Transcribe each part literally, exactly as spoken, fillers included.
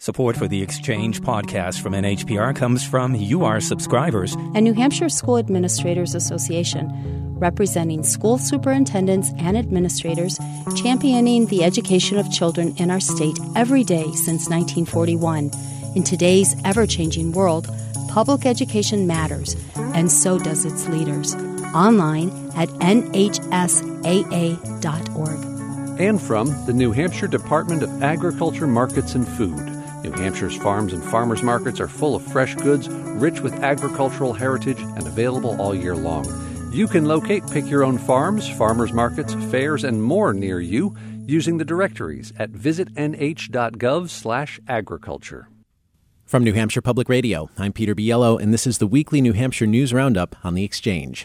Support for the Exchange podcast from N H P R comes from you, our subscribers, and New Hampshire School Administrators Association, representing school superintendents and administrators, championing the education of children in our state every day since nineteen forty-one. In today's ever-changing world, public education matters, and so does its leaders. Online at N H S A A dot org. And from the New Hampshire Department of Agriculture, Markets, and Food. New Hampshire's farms and farmers markets are full of fresh goods, rich with agricultural heritage, and available all year long. You can locate Pick Your Own Farms, farmers markets, fairs, and more near you using the directories at visit N H dot gov slash agriculture. From New Hampshire Public Radio, I'm Peter Biello, and this is the weekly New Hampshire News Roundup on The Exchange.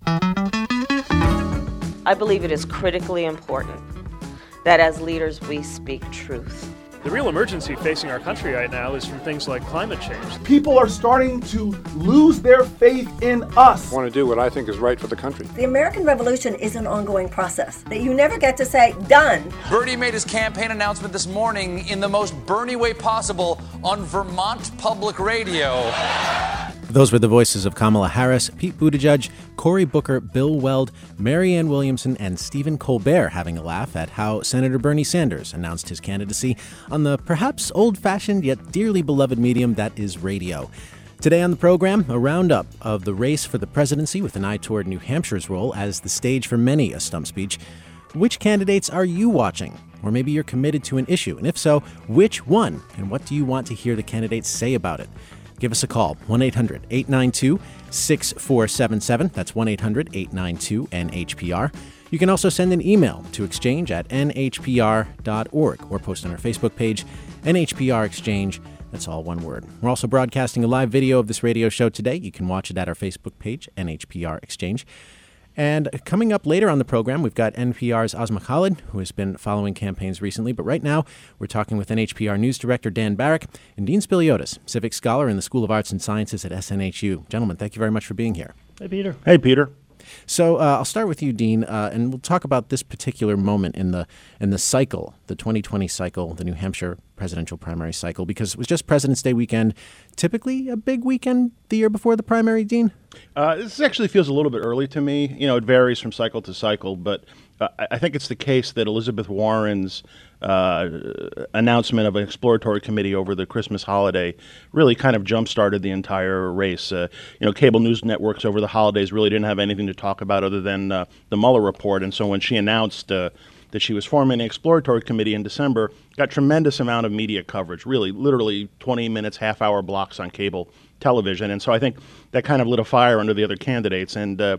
I believe it is critically important that as leaders we speak truth. The real emergency facing our country right now is from things like climate change. People are starting to lose their faith in us. I want to do what I think is right for the country. The American Revolution is an ongoing process that you never get to say, done. Bernie made his campaign announcement this morning in the most Bernie way possible on Vermont Public Radio. Those were the voices of Kamala Harris, Pete Buttigieg, Cory Booker, Bill Weld, Marianne Williamson, and Stephen Colbert having a laugh at how Senator Bernie Sanders announced his candidacy on the perhaps old-fashioned yet dearly beloved medium that is radio. Today on the program, a roundup of the race for the presidency with an eye toward New Hampshire's role as the stage for many a stump speech. Which candidates are you watching? Or maybe you're committed to an issue, and if so, which one? And what do you want to hear the candidates say about it? Give us a call, one eight hundred eight nine two six four seven seven. That's one eight hundred eight nine two N H P R. You can also send an email to exchange at N H P R dot org or post on our Facebook page, N H P R Exchange. That's all one word. We're also broadcasting a live video of this radio show today. You can watch it at our Facebook page, N H P R Exchange. And coming up later on the program, we've got N P R's Asma Khalid, who has been following campaigns recently. But right now, we're talking with N H P R News Director Dan Barrick and Dean Spiliotis, Civic Scholar in the School of Arts and Sciences at S N H U. Gentlemen, thank you very much for being here. Hey, Peter. Hey, Peter. So uh, I'll start with you, Dean, uh, and we'll talk about this particular moment in the in the cycle, the twenty twenty cycle, the New Hampshire presidential primary cycle, because it was just President's Day weekend. Typically a big weekend the year before the primary, Dean? Uh, this actually feels a little bit early to me. You know, it varies from cycle to cycle, but uh, I think it's the case that Elizabeth Warren's uh, announcement of an exploratory committee over the Christmas holiday really kind of jump-started the entire race. Uh, you know, cable news networks over the holidays really didn't have anything to talk about other than uh, the Mueller report, and so when she announced uh, that she was forming an exploratory committee in December, got tremendous amount of media coverage, really, literally twenty minutes, half-hour blocks on cable television. And so I think that kind of lit a fire under the other candidates. And uh,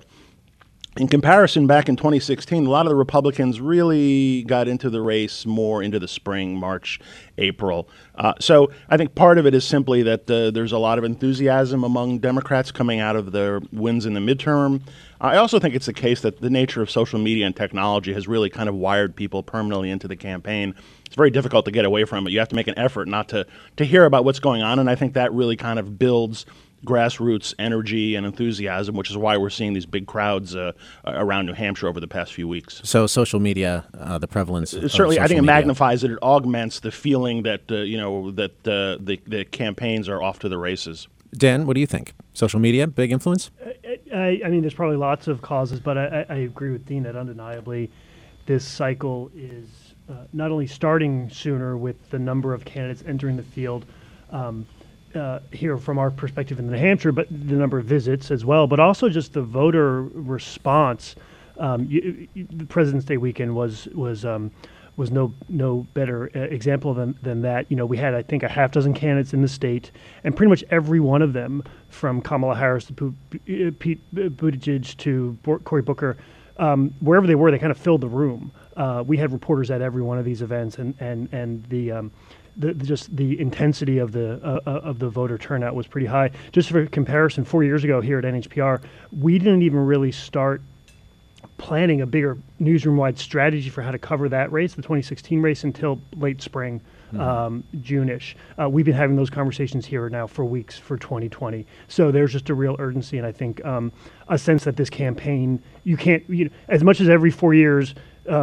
in comparison, back in twenty sixteen, a lot of the Republicans really got into the race more into the spring, March, April. Uh, so I think part of it is simply that uh, there's a lot of enthusiasm among Democrats coming out of their wins in the midterm. I also think it's the case that the nature of social media and technology has really kind of wired people permanently into the campaign. It's very difficult to get away from it. You have to make an effort not to, to hear about what's going on, and I think that really kind of builds grassroots energy and enthusiasm, which is why we're seeing these big crowds uh, around New Hampshire over the past few weeks. So social media, uh, the prevalence of certainly, I think it media. magnifies it. It augments the feeling that uh, you know that uh, the the campaigns are off to the races. Dan, what do you think? Social media, big influence? I, I mean, there's probably lots of causes, but I, I agree with Dean that undeniably this cycle is uh, not only starting sooner with the number of candidates entering the field um, uh, here from our perspective in New Hampshire, but the number of visits as well, but also just the voter response. Um, you, you, the President's Day weekend was was um, was no no better uh, example than, than that. You know, we had, I think, a half dozen candidates in the state, and pretty much every one of them, from Kamala Harris to P- Pete Buttigieg to Bo- Cory Booker, um, wherever they were, they kind of filled the room. Uh, we had reporters at every one of these events, and and and the, um, the, the just the intensity of the uh, of the voter turnout was pretty high. Just for comparison, four years ago here at N H P R, we didn't even really start planning a bigger newsroom-wide strategy for how to cover that race, the twenty sixteen race, until late spring, mm-hmm. um, June-ish. Uh, we've been having those conversations here now for weeks for twenty twenty. So there's just a real urgency, and I think um, a sense that this campaign, you can't, you know, as much as every four years, um,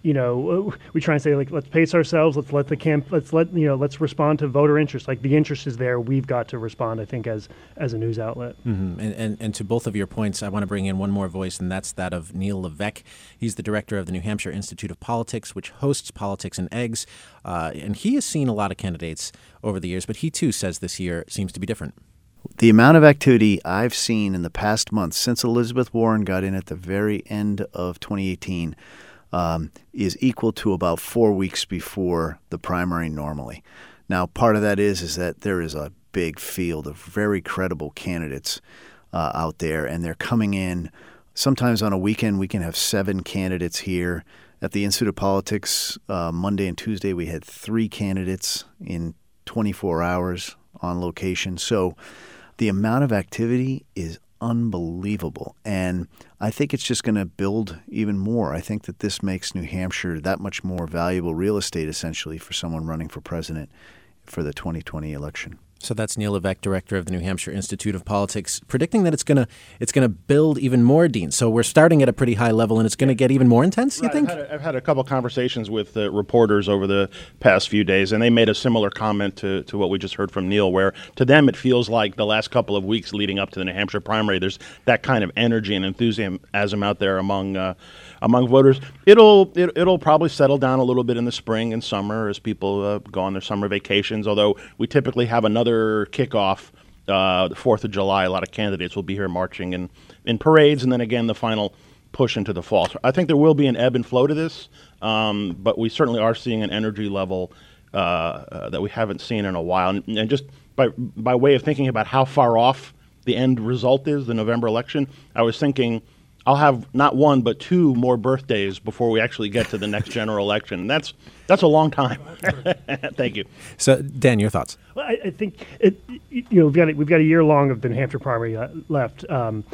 you know, we try and say, like, let's pace ourselves. Let's let the camp, let's let, you know, let's respond to voter interest. Like, the interest is there. We've got to respond, I think, as as a news outlet. Mm-hmm. And, and and to both of your points, I want to bring in one more voice, and that's that of Neil Levesque. He's the director of the New Hampshire Institute of Politics, which hosts Politics and Eggs. Uh, and he has seen a lot of candidates over the years, but he, too, says this year seems to be different. The amount of activity I've seen in the past month since Elizabeth Warren got in at the very end of twenty eighteen um, is equal to about four weeks before the primary normally. Now, part of that is is that there is a big field of very credible candidates uh, out there, and they're coming in. Sometimes on a weekend, we can have seven candidates here. At the Institute of Politics, uh, Monday and Tuesday, we had three candidates in twenty-four hours on location. So the amount of activity is unbelievable. And I think it's just going to build even more. I think that this makes New Hampshire that much more valuable real estate, essentially, for someone running for president for the twenty twenty election. So that's Neil Levesque, director of the New Hampshire Institute of Politics, predicting that it's going to it's going to build even more, Dean. So we're starting at a pretty high level, and it's going to get even more intense, you right, think? I've had, a, I've had a couple conversations with uh, reporters over the past few days, and they made a similar comment to, to what we just heard from Neil, where to them it feels like the last couple of weeks leading up to the New Hampshire primary, there's that kind of energy and enthusiasm out there among uh, among voters. It'll it, it'll probably settle down a little bit in the spring and summer as people uh, go on their summer vacations, although we typically have another kickoff uh, the fourth of July. A lot of candidates will be here marching in, in parades, and then again the final push into the fall. So I think there will be an ebb and flow to this, um, but we certainly are seeing an energy level uh, uh, that we haven't seen in a while. And, and just by by way of thinking about how far off the end result is, the November election, I was thinking I'll have not one but two more birthdays before we actually get to the next general election. And that's that's a long time. Thank you. So, Dan, your thoughts? Well, I, I think it, you know we've got a, we've got a year long of the New Hampshire primary uh, left, um,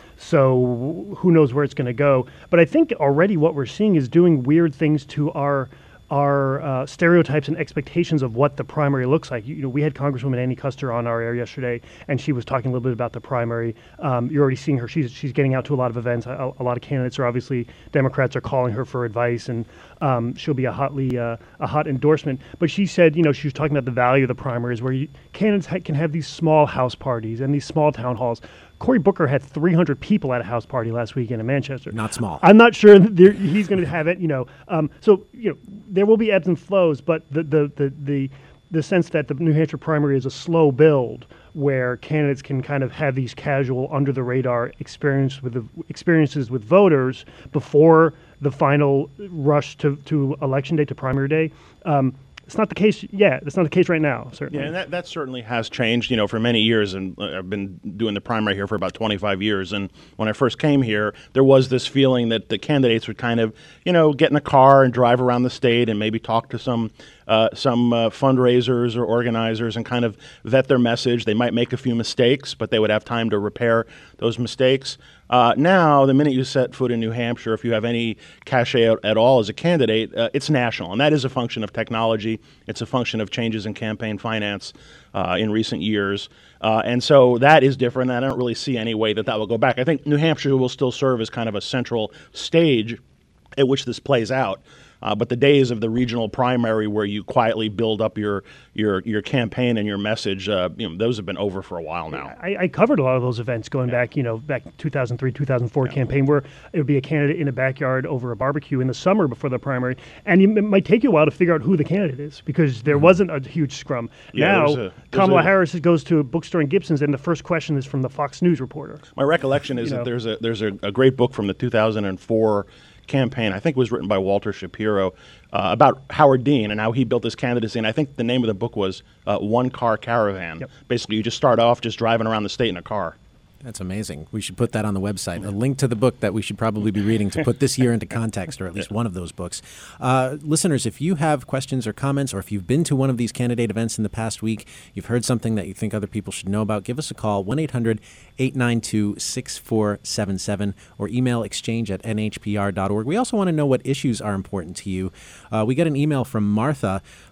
so who knows where it's going to go. But I think already what we're seeing is doing weird things to our our uh, stereotypes and expectations of what the primary looks like. You, you know, we had Congresswoman Annie Kuster on our air yesterday, and she was talking a little bit about the primary. Um, you're already seeing her. She's she's getting out to a lot of events. A, a lot of candidates are obviously, Democrats are calling her for advice, and um, she'll be a hotly uh, a hot endorsement. But she said, you know, she was talking about the value of the primaries, where you, candidates ha- can have these small house parties and these small town halls. Cory Booker had three hundred people at a house party last weekend in Manchester. Not small. I'm not sure that he's going to have it, you know. Um, so, you know, there will be ebbs and flows, but the, the, the, the, the sense that the New Hampshire primary is a slow build where candidates can kind of have these casual, under-the-radar experience with the, experiences with voters before the final rush to, to election day, to primary day. Um, It's not the case yet. It's not the case right now, certainly. Yeah, and that, that certainly has changed, you know, for many years. And I've been doing the primary here for about twenty-five years. And when I first came here, there was this feeling that the candidates would kind of, you know, get in a car and drive around the state and maybe talk to some uh, some uh, fundraisers or organizers and kind of vet their message. They might make a few mistakes, but they would have time to repair those mistakes. Uh, now, the minute you set foot in New Hampshire, if you have any cachet at, at all as a candidate, uh, it's national. And that is a function of technology. It's a function of changes in campaign finance uh, in recent years. Uh, and so that is different. I don't really see any way that that will go back. I think New Hampshire will still serve as kind of a central stage at which this plays out. Uh, but the days of the regional primary where you quietly build up your your your campaign and your message, uh, you know, those have been over for a while now. I, I covered a lot of those events going yeah. back, you know, back two thousand three, two thousand four yeah. campaign where it would be a candidate in a backyard over a barbecue in the summer before the primary. And it might take you a while to figure out who the candidate is because there mm-hmm. wasn't a huge scrum. Yeah, now, there's a, there's Kamala a, Harris goes to a bookstore in Gibson's and the first question is from the Fox News reporter. My recollection is you that know. there's a there's a, a great book from the two thousand four campaign, I think it was written by Walter Shapiro, uh, about Howard Dean and how he built his candidacy. And I think the name of the book was uh, One Car Caravan. Yep. Basically, you just start off just driving around the state in a car. That's amazing. We should put that on the website. A link to the book that we should probably be reading to put this year into context, or at least one of those books. Uh, listeners, if you have questions or comments, or if you've been to one of these candidate events in the past week, you've heard something that you think other people should know about, give us a call, one eight hundred eight nine two six four seven seven, or email exchange at n h p r dot org. We also want to know what issues are important to you. Uh, we got an email from Martha,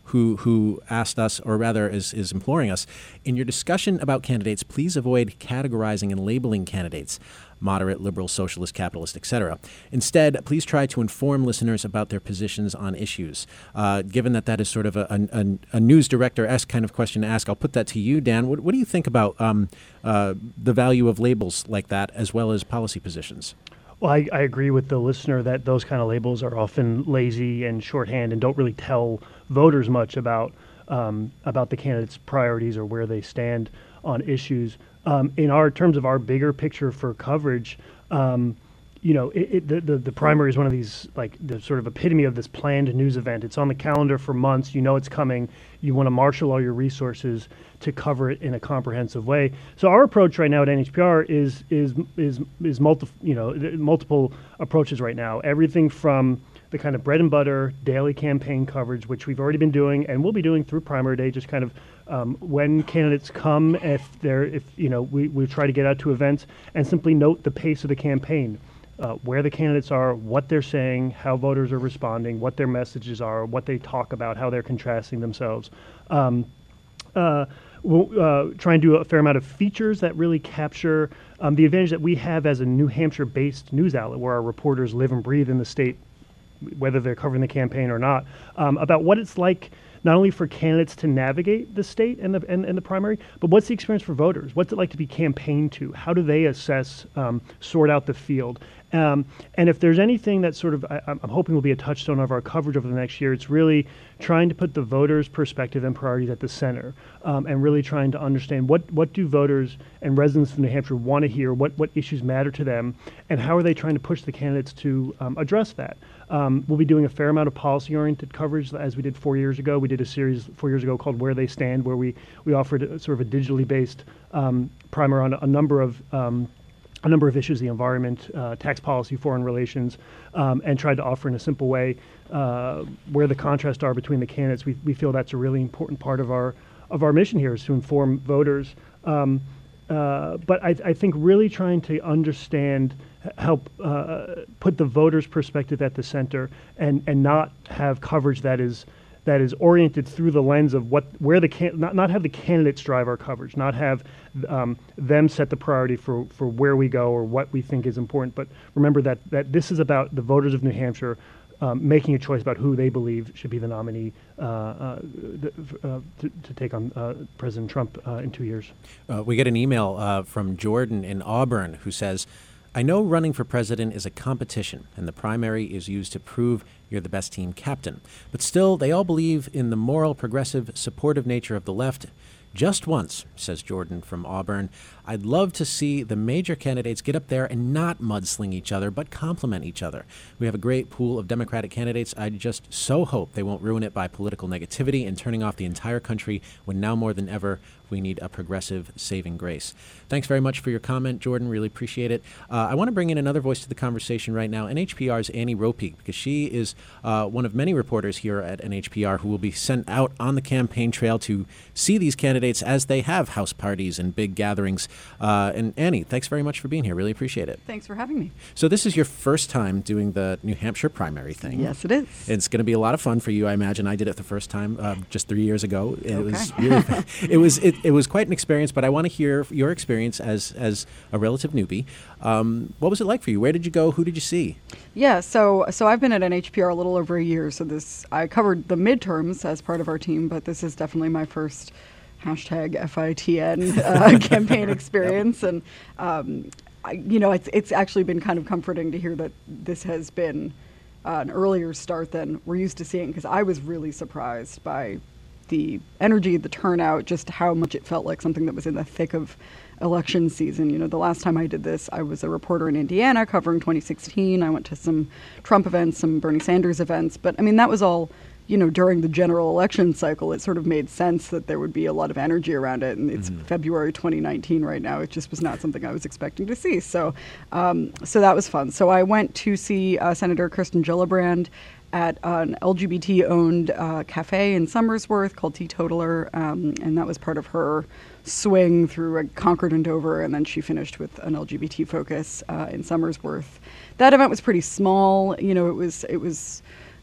who who asked us, or rather is, is imploring us, in your discussion about candidates, please avoid categorizing and labeling candidates. Moderate, liberal, socialist, capitalist, et cetera. Instead, please try to inform listeners about their positions on issues. Uh, given that that is sort of a, a, a news director-esque kind of question to ask, I'll put that to you, Dan. What, what do you think about um, uh, the value of labels like that as well as policy positions? Well, I, I agree with the listener that those kind of labels are often lazy and shorthand and don't really tell voters much about um, about the candidates' priorities or where they stand on issues. Um, in our terms of our bigger picture for coverage, um, you know, it, it, the, the the primary is one of these, like, the sort of epitome of this planned news event. It's on the calendar for months. You know it's coming. You want to marshal all your resources to cover it in a comprehensive way. So our approach right now at N H P R is is is is multi, you know, multiple approaches right now. Everything from the kind of bread and butter daily campaign coverage, which we've already been doing and will be doing through primary day, just kind of um, when candidates come, if they're, if you know, we, we try to get out to events and simply note the pace of the campaign, uh, where the candidates are, what they're saying, how voters are responding, what their messages are, what they talk about, how they're contrasting themselves. Um, uh, we'll uh, try and do a fair amount of features that really capture um, the advantage that we have as a New Hampshire-based news outlet, where our reporters live and breathe in the state, whether they're covering the campaign or not, um, about what it's like not only for candidates to navigate the state and the and, and the primary, but what's the experience for voters? What's it like to be campaigned to? How do they assess, um, sort out the field? Um, and if there's anything that sort of I, I'm hoping will be a touchstone of our coverage over the next year, it's really trying to put the voters' perspective and priorities at the center, um, and really trying to understand what, what do voters and residents of New Hampshire want to hear, what, what issues matter to them, and how are they trying to push the candidates to um, address that. Um, we'll be doing a fair amount of policy-oriented coverage, as we did four years ago. We did a series four years ago called Where They Stand, where we, we offered a, sort of a digitally based um, primer on a, a number of um, a number of issues: the environment, uh, tax policy, foreign relations, um, and tried to offer in a simple way uh, where the contrasts are between the candidates. We, we feel that's a really important part of our of our mission here, is to inform voters. Um, uh, but I, I think really trying to understand, help uh, put the voters' perspective at the center, and and not have coverage that is that is oriented through the lens of what where the can not not have the candidates drive our coverage, not have um, them set the priority for for where we go or what we think is important. But remember that that this is about the voters of New Hampshire um, making a choice about who they believe should be the nominee uh, uh, th- uh, to, to take on uh, President Trump uh, in two years. Uh, we get an email uh, from Jordan in Auburn who says, I know running for president is a competition, and the primary is used to prove you're the best team captain. But still, they all believe in the moral, progressive, supportive nature of the left. Just once, says Jordan from Auburn, I'd love to see the major candidates get up there and not mudsling each other, but compliment each other. We have a great pool of Democratic candidates. I just so hope they won't ruin it by political negativity and turning off the entire country when now more than ever we need a progressive saving grace. Thanks very much for your comment, Jordan. Really appreciate it. Uh, I want to bring in another voice to the conversation right now, N H P R's Annie Ropeek, because she is uh, one of many reporters here at N H P R who will be sent out on the campaign trail to see these candidates as they have house parties and big gatherings. Uh, and Annie, thanks very much for being here. Really appreciate it. Thanks for having me. So this is your first time doing the New Hampshire primary thing. Yes, it is. It's going to be a lot of fun for you, I imagine. I did it the first time uh, just three years ago. It okay. was really, it was it, it was quite an experience, but I want to hear your experience as as a relative newbie. Um, what was it like for you? Where did you go? Who did you see? Yeah, so so I've been at N H P R a little over a year. So this I covered the midterms as part of our team, but this is definitely my first hashtag F I T N uh, campaign experience, and um, I, you know, it's it's actually been kind of comforting to hear that this has been uh, an earlier start than we're used to seeing, because I was really surprised by the energy, the turnout, just how much it felt like something that was in the thick of election season. You know, the last time I did this, I was a reporter in Indiana covering twenty sixteen. I went to some Trump events, some Bernie Sanders events, but I mean, that was all, you know, during the general election cycle. It sort of made sense that there would be a lot of energy around it. And it's mm-hmm. February twenty nineteen right now. It just was not something I was expecting to see. So, um, so that was fun. So I went to see uh, Senator Kirsten Gillibrand at an L G B T-owned uh, cafe in Somersworth called Teetotaler, um, and that was part of her swing through uh, Concord and Dover, and then she finished with an L G B T focus uh, in Somersworth. That event was pretty small. You know, it was it was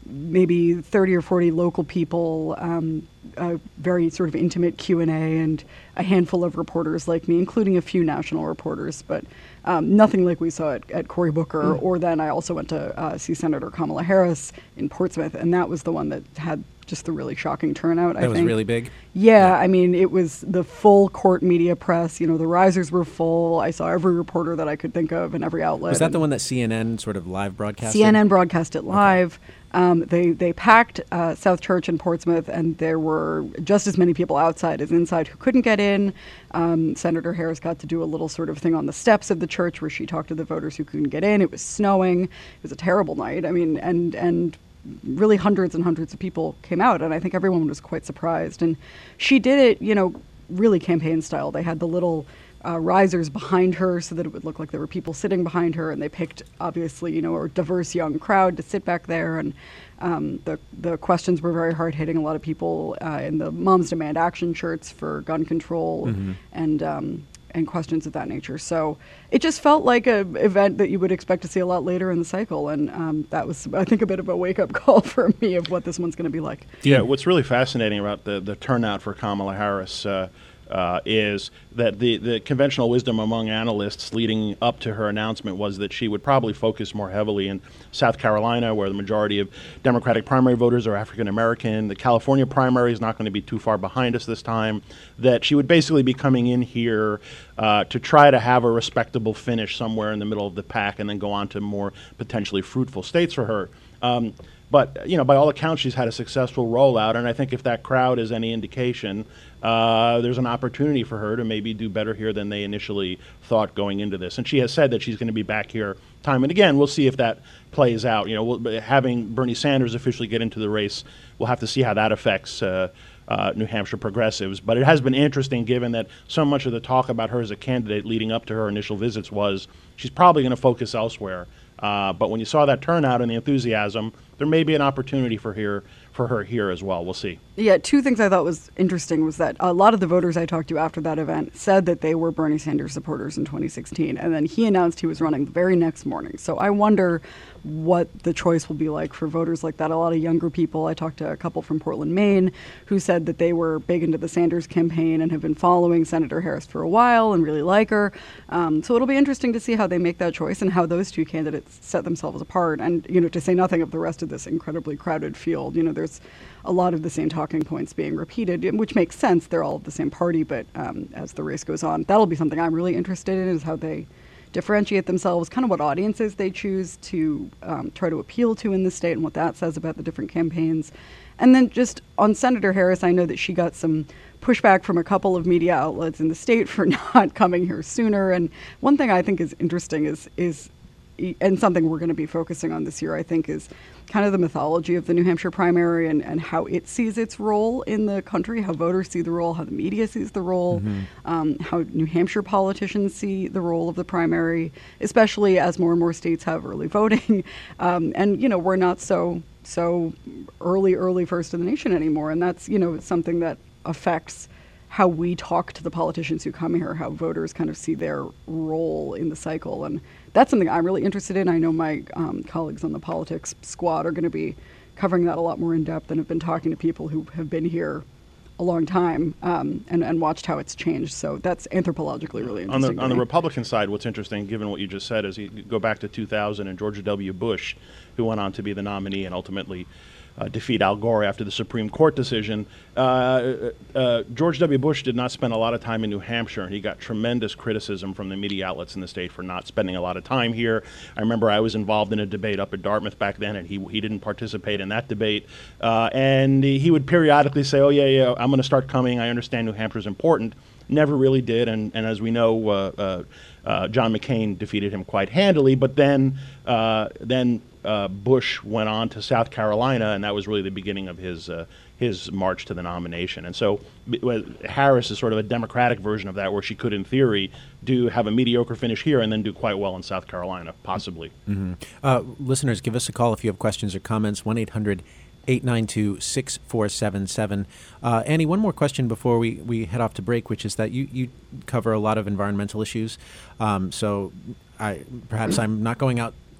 maybe thirty or forty local people, um, a very sort of intimate Q and A, and a handful of reporters like me, including a few national reporters, but um, nothing like we saw at, at Cory Booker. Mm. Or then I also went to uh, see Senator Kamala Harris in Portsmouth, and that was the one that had just the really shocking turnout, that I think. That was really big? Yeah, yeah, I mean, it was the full court media press. You know, the risers were full. I saw every reporter that I could think of in every outlet. Was that the one that C N N sort of live broadcasted? C N N broadcast it live. Okay. Um, they they packed uh, South Church in Portsmouth, and there were just as many people outside as inside who couldn't get in. Um, Senator Harris got to do a little sort of thing on the steps of the church where she talked to the voters who couldn't get in. It was snowing. It was a terrible night. I mean, and and really hundreds and hundreds of people came out, and I think everyone was quite surprised. And she did it, you know, really campaign style. They had the little Uh, risers behind her so that it would look like there were people sitting behind her, and they picked, obviously, you know, a diverse young crowd to sit back there. And um, the the questions were very hard hitting. A lot of people uh, in the Moms Demand Action shirts for gun control, mm-hmm. and um, and questions of that nature. So it just felt like an event that you would expect to see a lot later in the cycle, and um, that was, I think, a bit of a wake up call for me of what this one's going to be like. Yeah, what's really fascinating about the the turnout for Kamala Harris Uh, Uh, is that the, the conventional wisdom among analysts leading up to her announcement was that she would probably focus more heavily in South Carolina, where the majority of Democratic primary voters are African American. The California primary is not going to be too far behind us this time. That she would basically be coming in here uh, to try to have a respectable finish somewhere in the middle of the pack, and then go on to more potentially fruitful states for her. Um, But, you know, by all accounts, she's had a successful rollout, and I think if that crowd is any indication, uh, there's an opportunity for her to maybe do better here than they initially thought going into this. And she has said that she's going to be back here time and again. We'll see if that plays out. You know, we'll, having Bernie Sanders officially get into the race, we'll have to see how that affects uh, uh, New Hampshire progressives. But it has been interesting, given that so much of the talk about her as a candidate leading up to her initial visits was she's probably going to focus elsewhere. Uh, but when you saw that turnout and the enthusiasm, there may be an opportunity for here for her here as well. We'll see. Yeah, two things I thought was interesting was that a lot of the voters I talked to after that event said that they were Bernie Sanders supporters in twenty sixteen, and then he announced he was running the very next morning. So I wonder what the choice will be like for voters like that. A lot of younger people, I talked to a couple from Portland, Maine, who said that they were big into the Sanders campaign and have been following Senator Harris for a while and really like her. Um, so it'll be interesting to see how they make that choice and how those two candidates set themselves apart. And, you know, to say nothing of the rest of this incredibly crowded field, you know, there's a lot of the same talking points being repeated, which makes sense. They're all of the same party, but um, as the race goes on, that'll be something I'm really interested in, is how they differentiate themselves, kind of what audiences they choose to um, try to appeal to in the state, and what that says about the different campaigns. And then just on Senator Harris, I know that she got some pushback from a couple of media outlets in the state for not coming here sooner. And one thing I think is interesting is is and something we're going to be focusing on this year, I think, is kind of the mythology of the New Hampshire primary and, and how it sees its role in the country, how voters see the role, how the media sees the role, mm-hmm. um, how New Hampshire politicians see the role of the primary, especially as more and more states have early voting. Um, and, you know, we're not so so early, early first in the nation anymore. And that's, you know, something that affects how we talk to the politicians who come here, how voters kind of see their role in the cycle. And that's something I'm really interested in. I know my um, colleagues on the politics squad are going to be covering that a lot more in depth and have been talking to people who have been here a long time um, and, and watched how it's changed. So that's anthropologically really interesting. On the, on the Republican side, what's interesting, given what you just said, is you go back to two thousand and George W. Bush, who went on to be the nominee and ultimately Uh, defeat Al Gore after the Supreme Court decision. Uh, uh, George W. Bush did not spend a lot of time in New Hampshire, and he got tremendous criticism from the media outlets in the state for not spending a lot of time here. I remember I was involved in a debate up at Dartmouth back then, and he he didn't participate in that debate. Uh, and he would periodically say, oh, yeah, yeah, I'm going to start coming. I understand New Hampshire's important. Never really did, and, and as we know, uh, uh, uh, John McCain defeated him quite handily. But then, uh, then uh, Bush went on to South Carolina, and that was really the beginning of his uh, his march to the nomination. And so uh, Harris is sort of a Democratic version of that, where she could, in theory, do have a mediocre finish here and then do quite well in South Carolina, possibly. Mm-hmm. Uh, listeners, give us a call if you have questions or comments. one eight hundred eight nine two six four seven seven. Uh, Annie, one more question before we, we head off to break, which is that you, you cover a lot of environmental issues. Um, so I, perhaps I'm not going out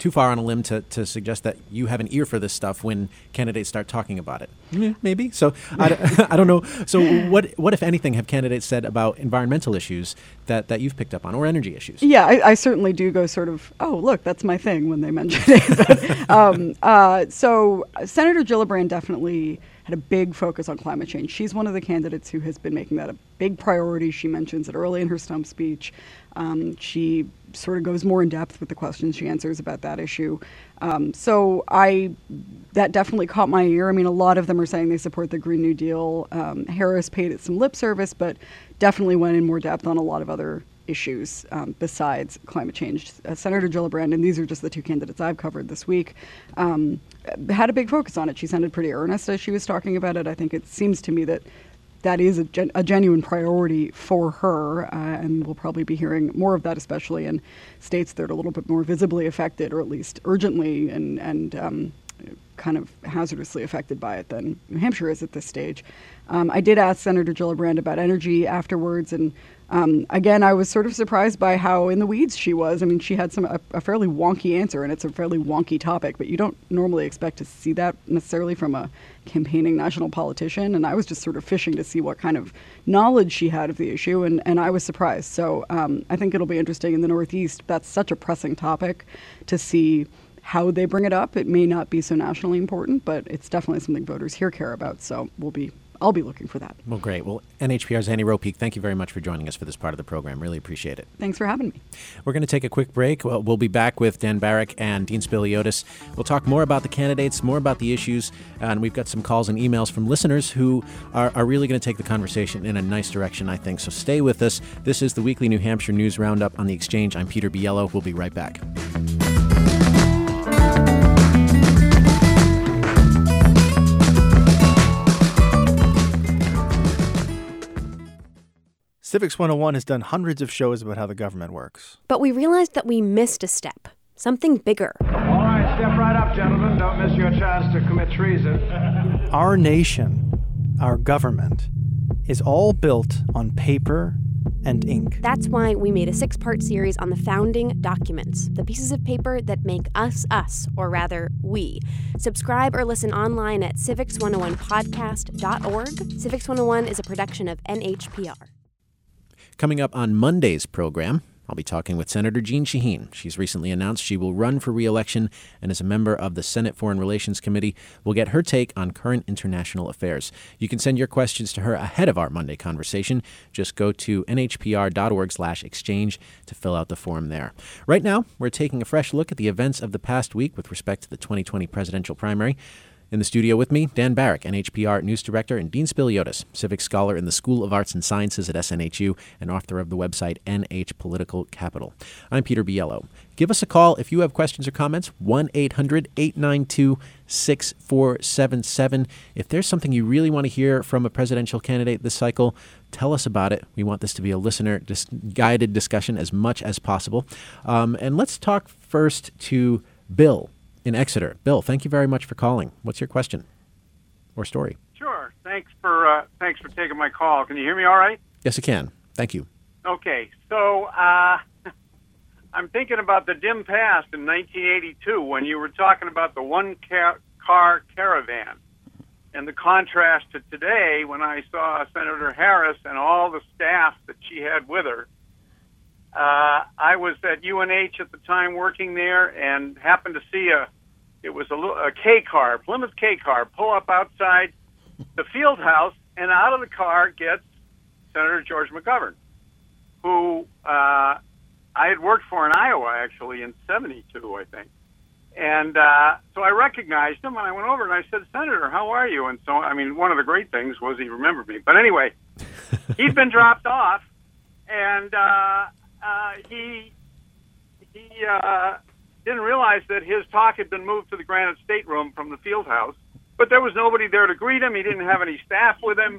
too far on a limb to, to suggest that you have an ear for this stuff when candidates start talking about it. Mm, maybe. So I, I don't know. So what, what, if anything, have candidates said about environmental issues that, that you've picked up on, or energy issues? Yeah, I, I certainly do go sort of, oh, look, that's my thing when they mention it. But, um, uh, so Senator Gillibrand definitely had a big focus on climate change. She's one of the candidates who has been making that a big priority. She mentions it early in her stump speech. Um, she sort of goes more in depth with the questions she answers about that issue. Um, so I, that definitely caught my ear. I mean, a lot of them are saying they support the Green New Deal. Um, Harris paid it some lip service, but definitely went in more depth on a lot of other issues um, besides climate change. Uh, Senator Gillibrand, and these are just the two candidates I've covered this week, um, had a big focus on it. She sounded pretty earnest as she was talking about it. I think it seems to me that that is a, gen- a genuine priority for her, uh, and we'll probably be hearing more of that, especially in states that are a little bit more visibly affected, or at least urgently and, and um, kind of hazardously affected by it than New Hampshire is at this stage. Um, I did ask Senator Gillibrand about energy afterwards, and um, again, I was sort of surprised by how in the weeds she was. I mean, she had some a, a fairly wonky answer, and it's a fairly wonky topic, but you don't normally expect to see that necessarily from a campaigning national politician, and I was just sort of fishing to see what kind of knowledge she had of the issue, and, and I was surprised. So um, I think it'll be interesting in the Northeast. That's such a pressing topic to see how they bring it up. It may not be so nationally important, but it's definitely something voters here care about, so we'll be I'll be looking for that. Well, great. Well, N H P R's Annie Ropeek, thank you very much for joining us for this part of the program. Really appreciate it. Thanks for having me. We're going to take a quick break. We'll, we'll be back with Dan Barrick and Dean Spiliotis. We'll talk more about the candidates, more about the issues, and we've got some calls and emails from listeners who are, are really going to take the conversation in a nice direction, I think. So stay with us. This is the weekly New Hampshire News Roundup on The Exchange. I'm Peter Biello. We'll be right back. Civics one oh one has done hundreds of shows about how the government works. But we realized that we missed a step, something bigger. All right, step right up, gentlemen. Don't miss your chance to commit treason. Our nation, our government, is all built on paper and ink. That's why we made a six-part series on the founding documents, the pieces of paper that make us us, or rather, we. Subscribe or listen online at civics one oh one podcast dot org. Civics one oh one is a production of N H P R. Coming up on Monday's program, I'll be talking with Senator Jeanne Shaheen. She's recently announced she will run for re-election and is a member of the Senate Foreign Relations Committee. We'll get her take on current international affairs. You can send your questions to her ahead of our Monday conversation. Just go to N H P R dot org slash exchange to fill out the form there. Right now, we're taking a fresh look at the events of the past week with respect to the twenty twenty presidential primary. In the studio with me, Dan Barrick, N H P R News Director, and Dean Spiliotis, Civics Scholar in the School of Arts and Sciences at S N H U and author of the website N H Political Capital. I'm Peter Biello. Give us a call if you have questions or comments, one eight hundred eight nine two six four seven seven. If there's something you really want to hear from a presidential candidate this cycle, tell us about it. We want this to be a listener-guided discussion as much as possible. Um, and let's talk first to Bill in Exeter. Bill, thank you very much for calling. What's your question or story? Sure. Thanks for uh, thanks for taking my call. Can you hear me all right? Yes, I can. Thank you. Okay. So uh, I'm thinking about the dim past in nineteen eighty-two when you were talking about the one-car caravan and the contrast to today when I saw Senator Harris and all the staff that she had with her. Uh, I was at U N H at the time working there and happened to see a, it was a, a K car, Plymouth K car, pull up outside the field house, and out of the car gets Senator George McGovern, who uh, I had worked for in Iowa, actually, in seventy-two, I think. And uh, so I recognized him, and I went over and I said, Senator, how are you? And so, I mean, one of the great things was he remembered me. But anyway, he'd been dropped off, and uh, uh, he he uh, didn't realize that his talk had been moved to the Granite State Room from the field house. But there was nobody there to greet him. He didn't have any staff with him.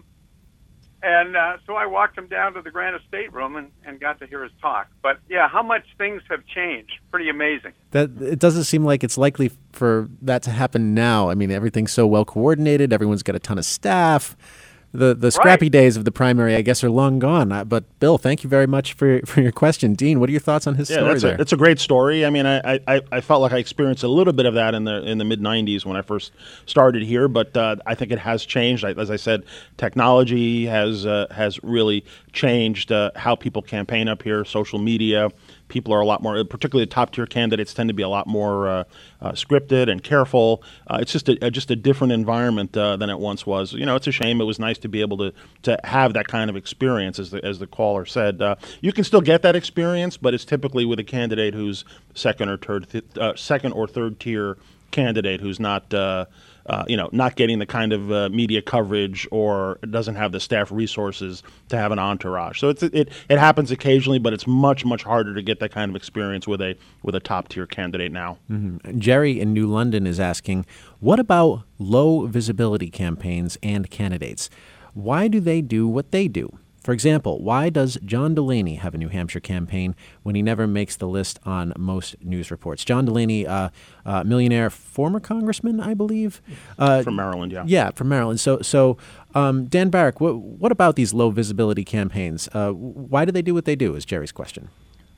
And uh, so I walked him down to the Granite State Room and, and got to hear his talk. But, yeah, how much things have changed. Pretty amazing. That it doesn't seem like it's likely for that to happen now. I mean, everything's so well coordinated. Everyone's got a ton of staff. the, the scrappy right. days of the primary, I guess, are long gone. Uh, but, Bill, thank you very much for for your question. Dean, what are your thoughts on his yeah, story that's there? A, it's a great story. I mean, I, I, I felt like I experienced a little bit of that in the in the mid nineties when I first started here, but uh, I think it has changed. I, as I said, technology has uh, has really changed uh, how people campaign up here, social media. People are a lot more, particularly the top-tier candidates tend to be a lot more uh, uh, scripted and careful. Uh, it's just a, a just a different environment uh, than it once was. You know, it's a shame. It was nice to be able to to have that kind of experience, as the as the caller said. Uh, you can still get that experience, but it's typically with a candidate who's second or third, th- uh, second or third-tier candidate who's not. Uh, Uh, you know, not getting the kind of uh, media coverage or doesn't have the staff resources to have an entourage. So it's it it happens occasionally, but it's much much harder to get that kind of experience with a with a top tier candidate now. Mm-hmm. Jerry in New London is asking, what about low visibility campaigns and candidates? Why do they do what they do? For example, why does John Delaney have a New Hampshire campaign when he never makes the list on most news reports? John Delaney, uh, uh, millionaire, former congressman, I believe. Uh, from Maryland, yeah. Yeah, from Maryland. So, so um, Dan Barrack, what, what about these low visibility campaigns? Uh, why do they do what they do, is Jerry's question.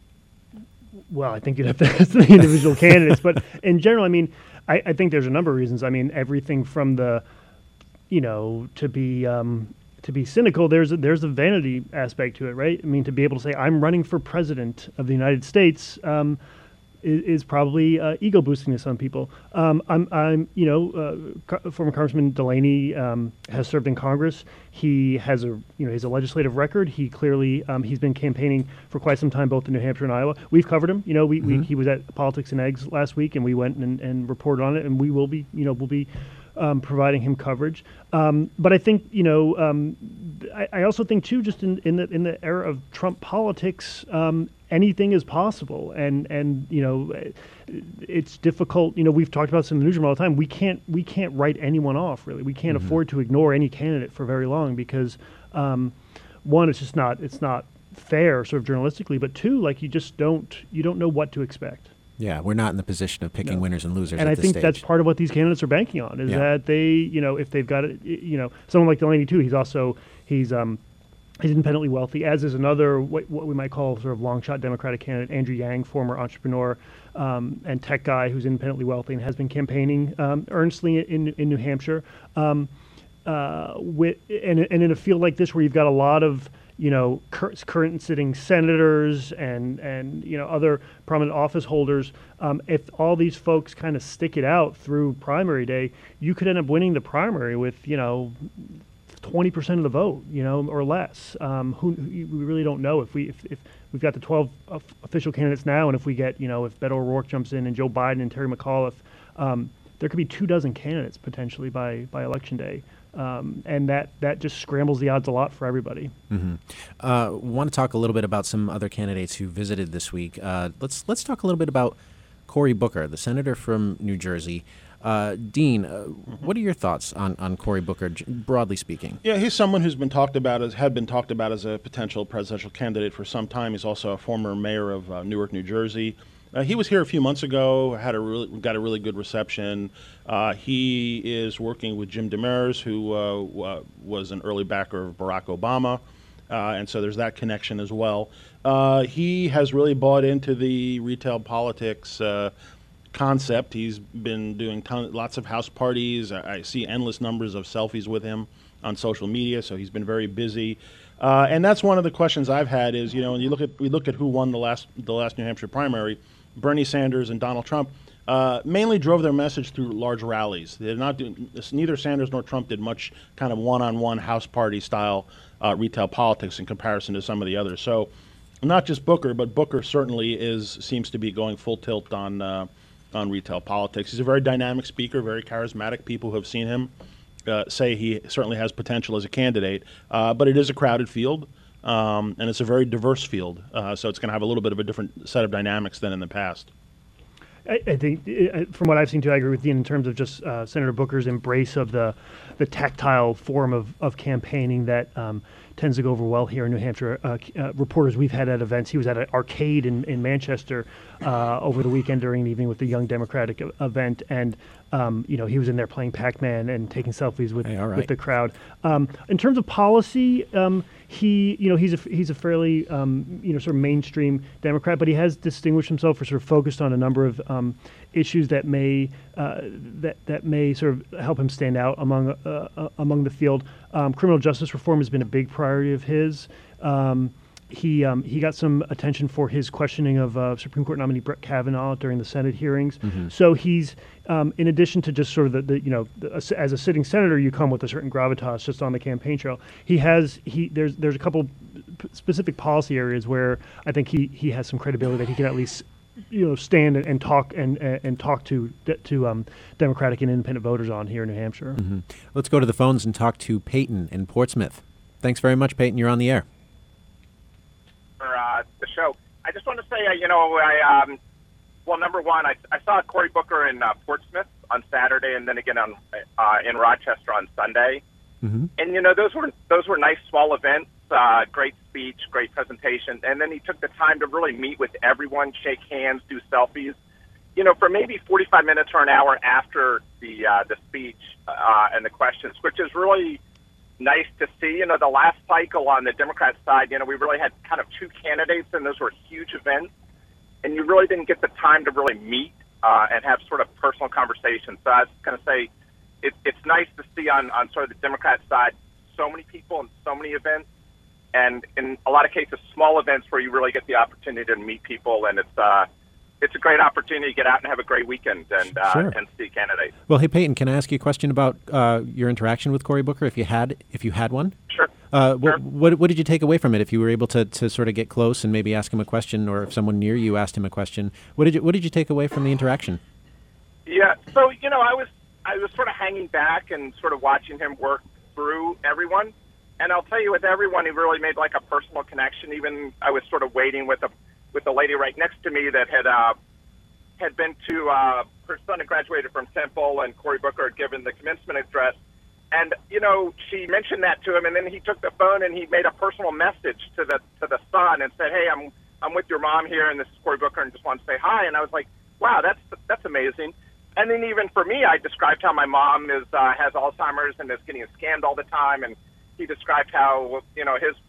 Well, I think you'd have to ask the individual candidates. But in general, I mean, I, I think there's a number of reasons. I mean, everything from the, you know, to be... Um, To be cynical, there's a, there's a vanity aspect to it, right? I mean, to be able to say I'm running for president of the United States um, is, is probably uh, ego boosting to some people. Um, I'm, I'm, you know, uh, co- former Congressman Delaney um, has served in Congress. He has a, you know, he's a legislative record. He clearly um, he's been campaigning for quite some time, both in New Hampshire and Iowa. We've covered him. You know, we, mm-hmm. we he was at Politics and Eggs last week, and we went and, and reported on it, and we will be, you know, we'll be. Um, providing him coverage, um, but I think you know. Um, I, I also think too, just in, in the in the era of Trump politics, um, anything is possible, and and you know, it's difficult. You know, we've talked about this in the newsroom all the time. We can't we can't write anyone off really. We can't mm-hmm. afford to ignore any candidate for very long because, um, one, it's just not it's not fair, sort of journalistically, but two, like you just don't you don't know what to expect. Yeah, we're not in the position of picking no. winners and losers. And at I this think stage. that's part of what these candidates are banking on is yeah. that they, you know, if they've got it, you know, someone like Delaney too. He's also he's um he's independently wealthy, as is another what, what we might call sort of long shot Democratic candidate, Andrew Yang, former entrepreneur um, and tech guy who's independently wealthy and has been campaigning um, earnestly in in New Hampshire. Um, uh, with and and in a field like this where you've got a lot of you know, cur- current sitting senators and, and you know, other prominent office holders, um, if all these folks kind of stick it out through primary day, you could end up winning the primary with, you know, twenty percent of the vote, you know, or less. Um, who, we really don't know if we, if, if we've got the twelve uh, official candidates now, and if we get, you know, if Beto O'Rourke jumps in and Joe Biden and Terry McAuliffe, um, there could be two dozen candidates potentially by, by election day. Um, and that, that just scrambles the odds a lot for everybody. Mm-hmm. Uh, want to talk a little bit about some other candidates who visited this week. Uh, let's let's talk a little bit about Cory Booker, the senator from New Jersey. Uh, Dean, uh, mm-hmm. what are your thoughts on, on Cory Booker, broadly speaking? Yeah, he's someone who's been talked about as had been talked about as a potential presidential candidate for some time. He's also a former mayor of uh, Newark, New Jersey. Uh, he was here a few months ago, had a really, got a really good reception. Uh, he is working with Jim Demers, who uh, w- was an early backer of Barack Obama, uh, and so there's that connection as well. Uh, he has really bought into the retail politics uh, concept. He's been doing ton- lots of house parties. I, I see endless numbers of selfies with him on social media, so he's been very busy. Uh, and that's one of the questions I've had is, you know, when you look at we look at who won the last the last New Hampshire primary, Bernie Sanders and Donald Trump uh, mainly drove their message through large rallies. They did not do, neither Sanders nor Trump did much kind of one-on-one house party style uh, retail politics in comparison to some of the others. So, not just Booker, but Booker certainly is seems to be going full tilt on uh, on retail politics. He's a very dynamic speaker, very charismatic. People who have seen him uh, say he certainly has potential as a candidate, uh, but it is a crowded field. Um, and it's a very diverse field, uh, so it's going to have a little bit of a different set of dynamics than in the past. I, I think, uh, from what I've seen too, I agree with Dean in terms of just uh, Senator Booker's embrace of the the tactile form of, of campaigning that um, tends to go over well here in New Hampshire. Uh, uh, reporters we've had at events. He was at an arcade in, in Manchester uh, over the weekend during an evening with the Young Democratic e- event, and um, you know he was in there playing Pac-Man and taking selfies with hey, all right. with the crowd. Um, in terms of policy, um, he you know he's a he's a fairly um, you know sort of mainstream Democrat, but he has distinguished himself for sort of focused on a number of um, issues that may uh, that that may sort of help him stand out among uh, uh, among the field. Um, criminal justice reform has been a big priority of his. Um, he um, he got some attention for his questioning of uh, Supreme Court nominee Brett Kavanaugh during the Senate hearings. Mm-hmm. So he's um, in addition to just sort of the, the you know the, as a sitting senator, you come with a certain gravitas just on the campaign trail. He has he there's there's a couple p- specific policy areas where I think he he has some credibility that he can at least you know stand and, and talk and and talk to to um, Democratic and independent voters on here in New Hampshire. Mm-hmm. Let's go to the phones and talk to Peyton in Portsmouth. Thanks very much, Peyton. You're on the air. For uh, the show, I just want to say, uh, you know, I um, well, number one, I, I saw Cory Booker in uh, Portsmouth on Saturday, and then again on uh, in Rochester on Sunday. Mm-hmm. And you know, those were those were nice small events. Uh, great speech, great presentation, and then he took the time to really meet with everyone, shake hands, do selfies. You know, for maybe forty-five minutes or an hour after the uh, the speech uh, and the questions, which is really nice to see. You know, the last cycle on the Democrat side, you know, we really had kind of two candidates, and those were huge events, and you really didn't get the time to really meet uh, and have sort of personal conversations. So I was going to say, it, it's nice to see on, on sort of the Democrat side so many people and so many events, and in a lot of cases, small events where you really get the opportunity to meet people, and it's uh, it's a great opportunity to get out and have a great weekend and uh, Sure. and see candidates. Well, hey Peyton, can I ask you a question about uh, your interaction with Cory Booker, if you had if you had one? Sure. Uh, what, Sure. what what did you take away from it? If you were able to, to sort of get close and maybe ask him a question, or if someone near you asked him a question, what did you what did you take away from the interaction? Yeah, so you know, I was I was sort of hanging back and sort of watching him work through everyone, and I'll tell you, with everyone, he really made like a personal connection. Even I was sort of waiting with a with a lady right next to me that had uh, had been to uh, her son had graduated from Temple, and Cory Booker had given the commencement address, and you know, she mentioned that to him, and then he took the phone and he made a personal message to the to the son and said, "Hey, I'm I'm with your mom here, and this is Cory Booker, and just want to say hi." And I was like, "Wow, that's that's amazing." And then even for me, I described how my mom is uh, has Alzheimer's and is getting scanned all the time, and he described how you know his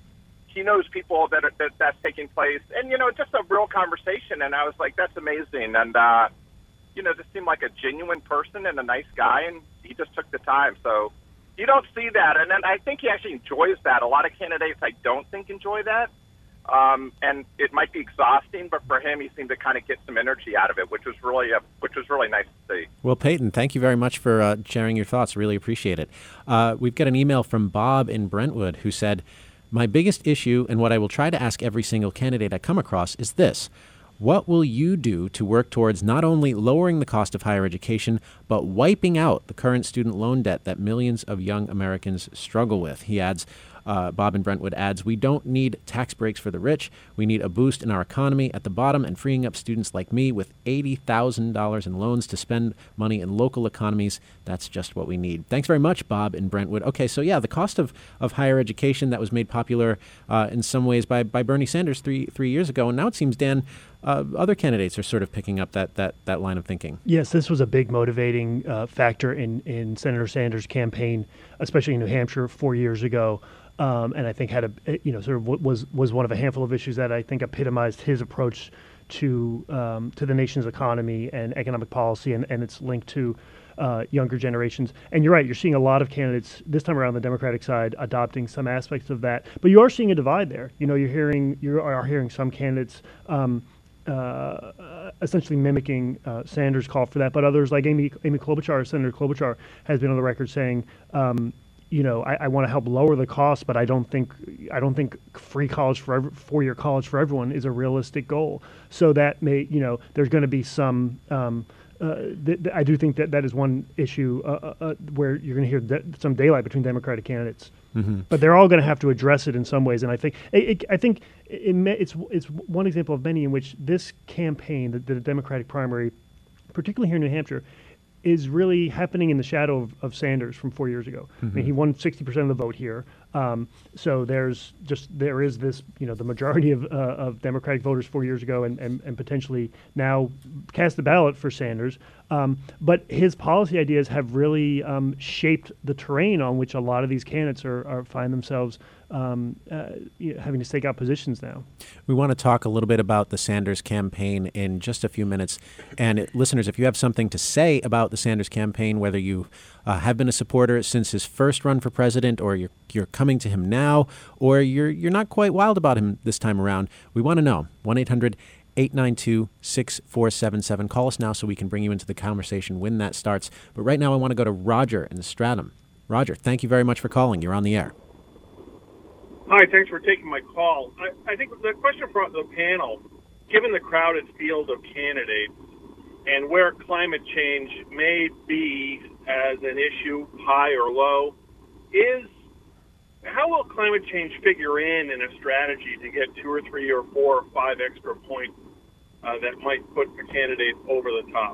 he knows people that, are, that that's taking place, and you know just a real conversation. And I was like, "That's amazing," and uh, you know, just seemed like a genuine person and a nice guy, and he just took the time. So you don't see that, and then I think he actually enjoys that. A lot of candidates I don't think enjoy that. Um, and it might be exhausting, but for him, he seemed to kind of get some energy out of it, which was really a, which was really nice to see. Well, Peyton, thank you very much for uh, sharing your thoughts. Really appreciate it. Uh, we've got an email from Bob in Brentwood who said, "My biggest issue, and what I will try to ask every single candidate I come across, is this. What will you do to work towards not only lowering the cost of higher education, but wiping out the current student loan debt that millions of young Americans struggle with?" He adds, Uh, Bob in Brentwood adds, "We don't need tax breaks for the rich. We need a boost in our economy at the bottom and freeing up students like me with eighty thousand dollars in loans to spend money in local economies. That's just what we need." Thanks very much, Bob in Brentwood. Okay, so yeah, the cost of, of higher education that was made popular uh, in some ways by, by Bernie Sanders three three years ago. And now it seems, Dan, uh, other candidates are sort of picking up that, that, that line of thinking. Yes, this was a big motivating uh, factor in, in Senator Sanders' campaign, especially in New Hampshire four years ago. Um, and I think had a, you know, sort of was was one of a handful of issues that I think epitomized his approach to um, to the nation's economy and economic policy, and, and its link to uh, younger generations. And you're right, you're seeing a lot of candidates this time around the Democratic side adopting some aspects of that. But you are seeing a divide there. You know, you're hearing you are hearing some candidates um, uh, essentially mimicking uh, Sanders' call for that, but others like Amy Amy Klobuchar, Senator Klobuchar, has been on the record saying, Um, you know, I, I want to help lower the cost, but I don't think I don't think free college for every, four-year college for everyone is a realistic goal. So that may, you know, there's going to be some. Um, uh, th- th- I do think that that is one issue uh, uh, where you're going to hear de- some daylight between Democratic candidates. Mm-hmm. But they're all going to have to address it in some ways, and I think it, it, I think it may, it's it's one example of many in which this campaign, the, the Democratic primary, particularly here in New Hampshire, is really happening in the shadow of, of Sanders from four years ago. Mm-hmm. I mean, he won sixty percent of the vote here. Um, so there's just there is this, you know, the majority of, uh, of Democratic voters four years ago and, and, and potentially now cast the ballot for Sanders. Um, but his policy ideas have really um, shaped the terrain on which a lot of these candidates are, are find themselves um, uh, you know, having to stake out positions now. We want to talk a little bit about the Sanders campaign in just a few minutes. And it, listeners, if you have something to say about the Sanders campaign, whether you uh, have been a supporter since his first run for president, or you're you're coming to him now, or you're you're not quite wild about him this time around, we want to know. one eight hundred eight nine two six four seven seven. Call us now so we can bring you into the conversation when that starts. But right now I want to go to Roger in Stratham. Roger, thank you very much for calling. You're on the air. Hi, thanks for taking my call. I, I think the question for the panel, given the crowded field of candidates and where climate change may be as an issue, high or low, is how will climate change figure in in a strategy to get two or three or four or five extra points uh, that might put the candidate over the top?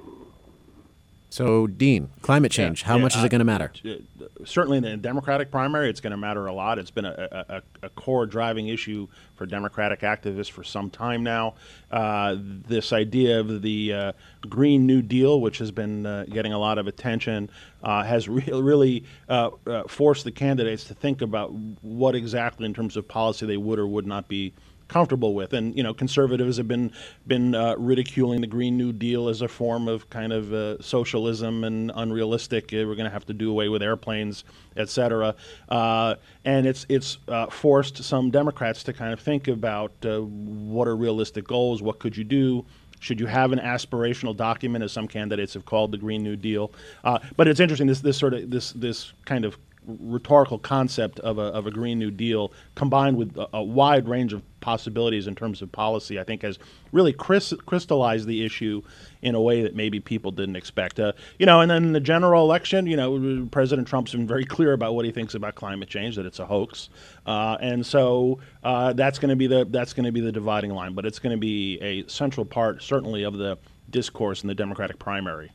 So, Dean, climate change, Yeah, how yeah, much is it going to matter? Uh, certainly in the Democratic primary, it's going to matter a lot. It's been a, a, a core driving issue for Democratic activists for some time now. Uh, this idea of the uh, Green New Deal, which has been uh, getting a lot of attention, uh, has re- really uh, uh, forced the candidates to think about what exactly in terms of policy they would or would not be comfortable with. And, you know, conservatives have been been uh, ridiculing the Green New Deal as a form of kind of uh, socialism and unrealistic. Uh, we're going to have to do away with airplanes, et cetera. Uh, and it's it's uh, forced some Democrats to kind of think about uh, what are realistic goals, what could you do, should you have an aspirational document, as some candidates have called the Green New Deal. Uh, but it's interesting, this this sort of this this kind of rhetorical concept of a, of a Green New Deal combined with a, a wide range of possibilities in terms of policy, I think has really crys- crystallized the issue in a way that maybe people didn't expect. Uh, you know, and then the general election, you know, President Trump's been very clear about what he thinks about climate change, that it's a hoax. Uh, and so uh, that's going to be the that's going to be the dividing line, but it's going to be a central part, certainly, of the discourse in the Democratic primary.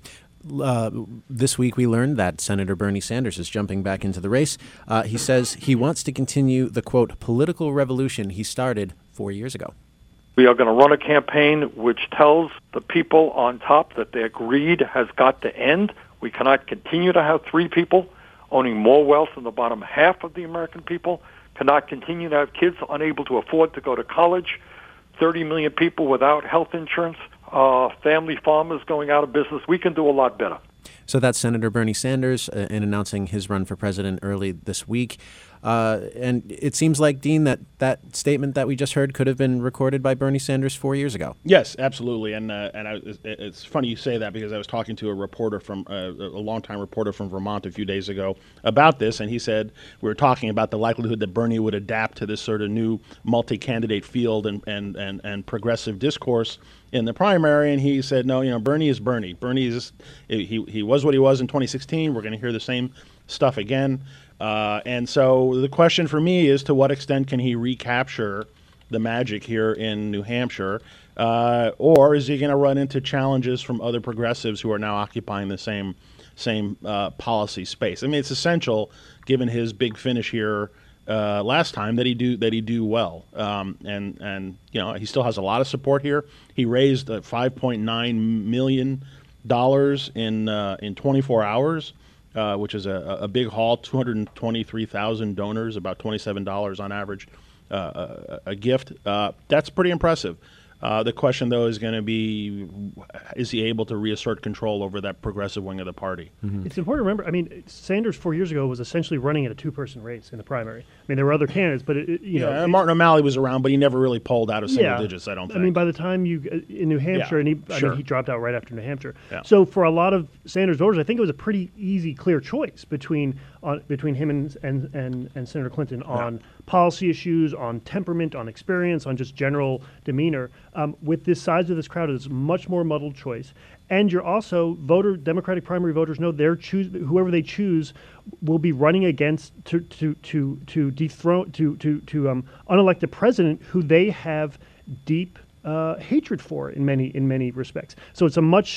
Uh, this week we learned that Senator Bernie Sanders is jumping back into the race. Uh, he says he wants to continue the, quote, political revolution he started four years ago. We are going to run a campaign which tells the people on top that their greed has got to end. We cannot continue to have three people owning more wealth than the bottom half of the American people, cannot continue to have kids unable to afford to go to college, thirty million people without health insurance, Uh, family farmers going out of business. We can do a lot better. So that's Senator Bernie Sanders uh, in announcing his run for president early this week. Uh, and it seems like, Dean, that that statement that we just heard could have been recorded by Bernie Sanders four years ago. Yes, absolutely. And uh, and I, it's funny you say that, because I was talking to a reporter from uh, a longtime reporter from Vermont a few days ago about this, and he said we were talking about the likelihood that Bernie would adapt to this sort of new multi-candidate field and and, and, and progressive discourse in the primary, and he said, no, you know, Bernie is Bernie. Bernie is he he was what he was in twenty sixteen. We're going to hear the same stuff again. Uh, and so the question for me is, to what extent can he recapture the magic here in New Hampshire? Uh, or is he going to run into challenges from other progressives who are now occupying the same same uh, policy space? I mean, it's essential, given his big finish here uh, last time, that he do that he do well. Um, and and you know, he still has a lot of support here. He raised uh, five point nine million dollars in uh, in twenty-four hours. Uh, which is a, a big haul, two hundred twenty-three thousand donors, about twenty-seven dollars on average uh, a, a gift. Uh, that's pretty impressive. Uh, the question, though, is going to be, is he able to reassert control over that progressive wing of the party? Mm-hmm. It's important to remember, I mean, Sanders four years ago was essentially running in a two-person race in the primary. I mean, there were other candidates, but, it, it, you yeah, know. Martin O'Malley was around, but he never really polled out of single yeah, digits, I don't think. I mean, by the time you, in New Hampshire, Yeah, and he, sure. I mean, he dropped out right after New Hampshire. Yeah. So for a lot of Sanders voters, I think it was a pretty easy, clear choice between uh, between him and, and, and, and Senator Clinton on yeah. policy issues, on temperament, on experience, on just general demeanor. Um, with this size of this crowd, it's a much more muddled choice. And you're also, voter Democratic primary voters know they're choose whoever they choose will be running against to to to to dethrone to to to um, unelected president who they have deep uh, hatred for in many in many respects. So it's a much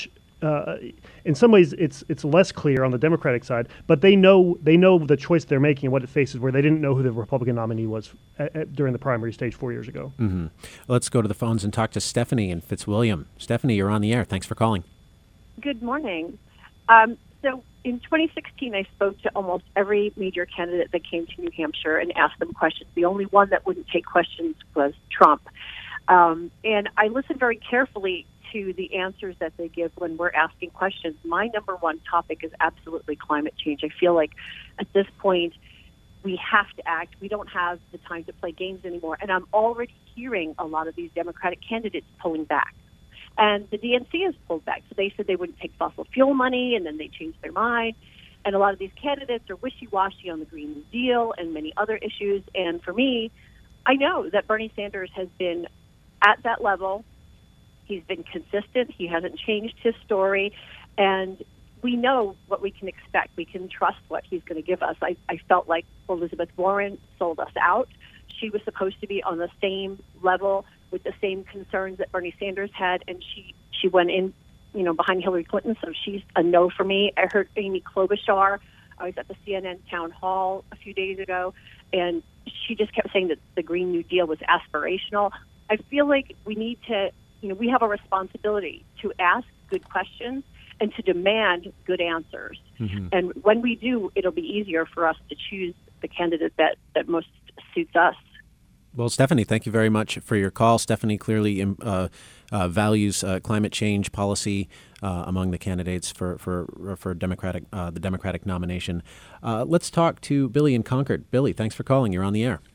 uh, in some ways it's it's less clear on the Democratic side, but they know they know the choice they're making and what it faces, where they didn't know who the Republican nominee was at, at, during the primary stage four years ago. Mm-hmm. Let's go to the phones and talk to Stephanie in Fitzwilliam. Stephanie, you're on the air. Thanks for calling. Good morning. Um, so in twenty sixteen, I spoke to almost every major candidate that came to New Hampshire and asked them questions. The only one that wouldn't take questions was Trump. Um, and I listened very carefully to the answers that they give when we're asking questions. My number one topic is absolutely climate change. I feel like at this point we have to act. We don't have the time to play games anymore. And I'm already hearing a lot of these Democratic candidates pulling back. And the D N C has pulled back. So they said they wouldn't take fossil fuel money, and then they changed their mind. And a lot of these candidates are wishy-washy on the Green New Deal and many other issues. And for me, I know that Bernie Sanders has been at that level. He's been consistent. He hasn't changed his story. And we know what we can expect. We can trust what he's going to give us. I, I felt like Elizabeth Warren sold us out. She was supposed to be on the same level with the same concerns that Bernie Sanders had, and she, she went in, you know, behind Hillary Clinton, so she's a no for me. I heard Amy Klobuchar. I was at the C N N town hall a few days ago, and she just kept saying that the Green New Deal was aspirational. I feel like we need to, you know, we have a responsibility to ask good questions and to demand good answers. Mm-hmm. And when we do, it'll be easier for us to choose the candidate that, that most suits us. Well, Stephanie, thank you very much for your call. Stephanie clearly uh, uh, values uh, climate change policy uh, among the candidates for for for Democratic uh, the Democratic nomination. Uh, let's talk to Billy in Concord. Billy, thanks for calling. You're on the air.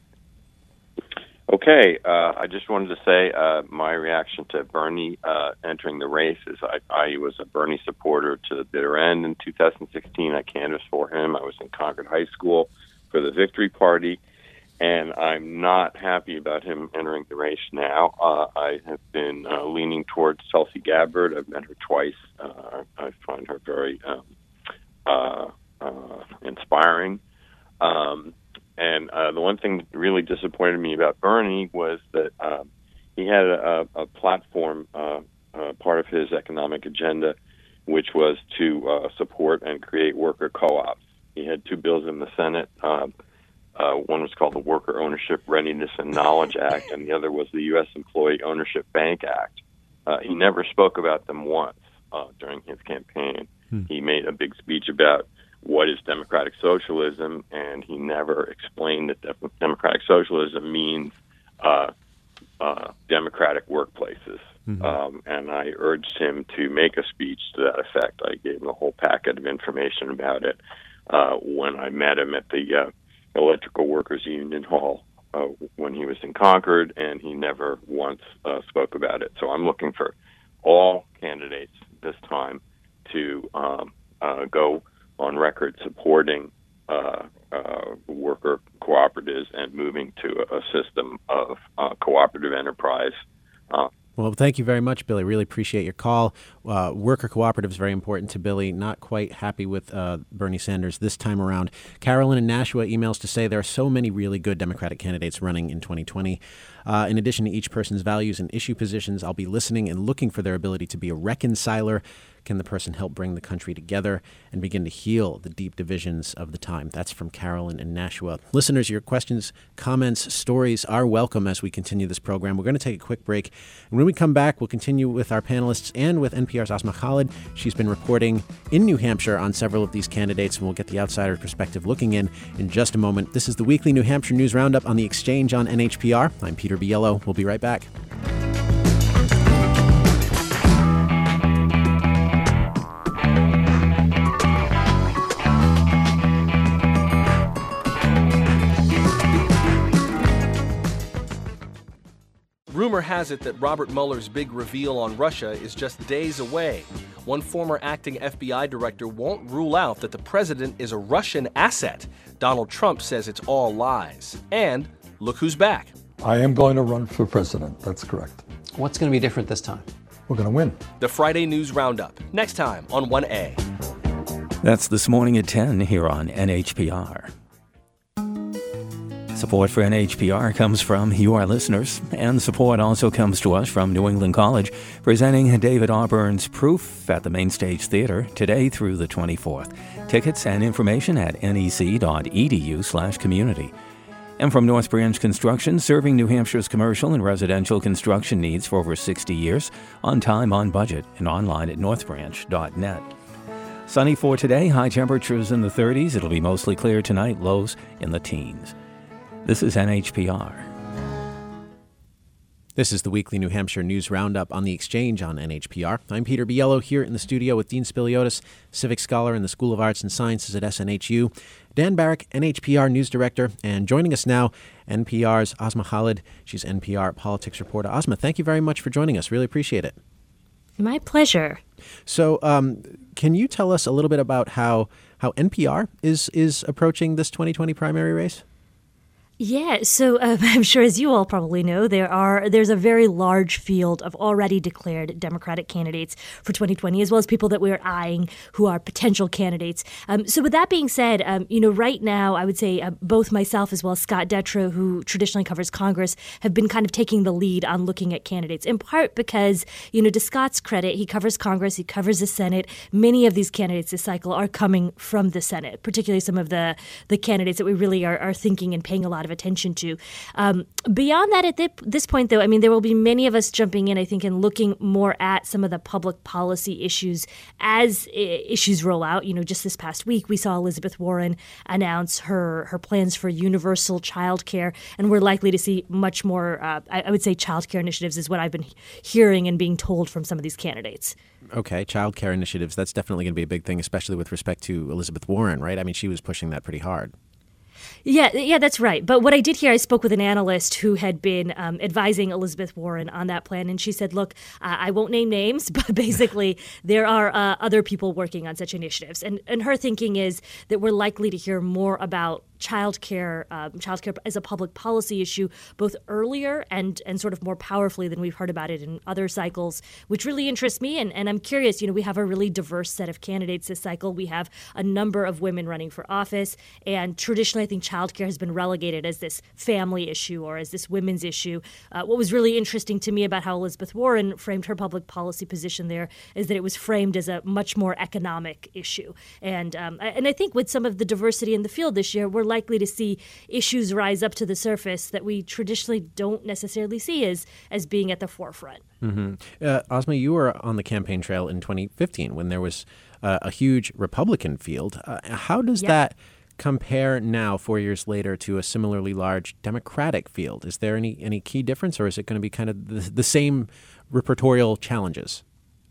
Okay, uh, I just wanted to say uh, my reaction to Bernie uh, entering the race is I, I was a Bernie supporter to the bitter end in two thousand sixteen. I canvassed for him. I was in Concord High School for the Victory Party. And I'm not happy about him entering the race now. Uh, I have been uh, leaning towards Tulsi Gabbard. I've met her twice. Uh, I find her very um, uh, uh, inspiring. Um, and uh, the one thing that really disappointed me about Bernie was that uh, he had a, a platform, uh, uh, part of his economic agenda, which was to uh, support and create worker co-ops. He had two bills in the Senate. Uh, Uh, one was called the Worker Ownership Readiness and Knowledge Act, and the other was the U S Employee Ownership Bank Act. Uh, he never spoke about them once uh, during his campaign. Hmm. He made a big speech about what is democratic socialism, and he never explained that de- democratic socialism means uh, uh, democratic workplaces. Mm-hmm. Um, and I urged him to make a speech to that effect. I gave him a whole packet of information about it uh, when I met him at the uh, Electrical Workers Union Hall uh, when he was in Concord, and he never once uh, spoke about it. So I'm looking for all candidates this time to um, uh, go on record supporting uh, uh, worker cooperatives and moving to a, a system of uh, cooperative enterprise. Uh, Well, thank you very much, Billy. Really appreciate your call. Uh, worker cooperative is very important to Billy. Not quite happy with uh, Bernie Sanders this time around. Carolyn in Nashua emails to say there are so many really good Democratic candidates running in twenty twenty. Uh, in addition to each person's values and issue positions, I'll be listening and looking for their ability to be a reconciler. Can the person help bring the country together and begin to heal the deep divisions of the time? That's from Carolyn in Nashua. Listeners, your questions, comments, stories are welcome as we continue this program. We're going to take a quick break. And when we come back, we'll continue with our panelists and with N P R's Asma Khalid. She's been reporting in New Hampshire on several of these candidates, and we'll get the outsider perspective looking in in just a moment. This is the weekly New Hampshire News Roundup on The Exchange on N H P R. I'm Peter Biello. We'll be right back. Rumor has it that Robert Mueller's big reveal on Russia is just days away. One former acting F B I director won't rule out that the president is a Russian asset. Donald Trump says it's all lies. And look who's back. I am going to run for president. That's correct. What's going to be different this time? We're going to win. The Friday News Roundup, next time on one A. That's This Morning at ten here on N H P R. Support for N H P R comes from you, our listeners, and support also comes to us from New England College, presenting David Auburn's Proof at the Main Stage Theater today through the twenty-fourth. Tickets and information at nec.edu slash community. And from North Branch Construction, serving New Hampshire's commercial and residential construction needs for over sixty years, on time, on budget, and online at north branch dot net. Sunny for today, high temperatures in the thirties. It'll be mostly clear tonight, lows in the teens. This is N H P R. This is the weekly New Hampshire News Roundup on the Exchange on N H P R. I'm Peter Biello here in the studio with Dean Spiliotis, Civic Scholar in the School of Arts and Sciences at S N H U, Dan Barrick, N H P R News Director, and joining us now, N P R's Asma Khalid. She's N P R politics reporter. Asma, thank you very much for joining us. Really appreciate it. My pleasure. So um, can you tell us a little bit about how, how N P R is, is approaching this twenty twenty primary race? Yeah, so um, I'm sure, as you all probably know, there are there's a very large field of already declared Democratic candidates for twenty twenty, as well as people that we're eyeing who are potential candidates. Um, so with that being said, um, you know, right now, I would say uh, both myself as well as Scott Detrow, who traditionally covers Congress, have been kind of taking the lead on looking at candidates, in part because, you know, to Scott's credit, he covers Congress, he covers the Senate. Many of these candidates this cycle are coming from the Senate, particularly some of the, the candidates that we really are, are thinking and paying a lot of attention to. Um, beyond that, at th- this point, though, I mean, there will be many of us jumping in, I think, and looking more at some of the public policy issues as I- issues roll out. You know, just this past week, we saw Elizabeth Warren announce her, her plans for universal child care, and we're likely to see much more, uh, I, I would say, child care initiatives is what I've been hearing and being told from some of these candidates. Okay, child care initiatives, that's definitely going to be a big thing, especially with respect to Elizabeth Warren, right? I mean, she was pushing that pretty hard. Yeah, yeah, that's right. But what I did hear, I spoke with an analyst who had been um, advising Elizabeth Warren on that plan, and she said, look, uh, I won't name names, but basically there are uh, other people working on such initiatives. And, and her thinking is that we're likely to hear more about childcare, um, childcare as a public policy issue, both earlier and and sort of more powerfully than we've heard about it in other cycles, which really interests me. And, and I'm curious, you know, we have a really diverse set of candidates this cycle. We have a number of women running for office, and traditionally I think childcare has been relegated as this family issue or as this women's issue. Uh, what was really interesting to me about how Elizabeth Warren framed her public policy position there is that it was framed as a much more economic issue. And um, and I think with some of the diversity in the field this year, we're likely to see issues rise up to the surface that we traditionally don't necessarily see as as being at the forefront. Mm-hmm. Uh, Asma, you were on the campaign trail in twenty fifteen when there was uh, a huge Republican field. Uh, how does Yep. that compare now, four years later, to a similarly large Democratic field? Is there any, any key difference, or is it going to be kind of the, the same repertorial challenges?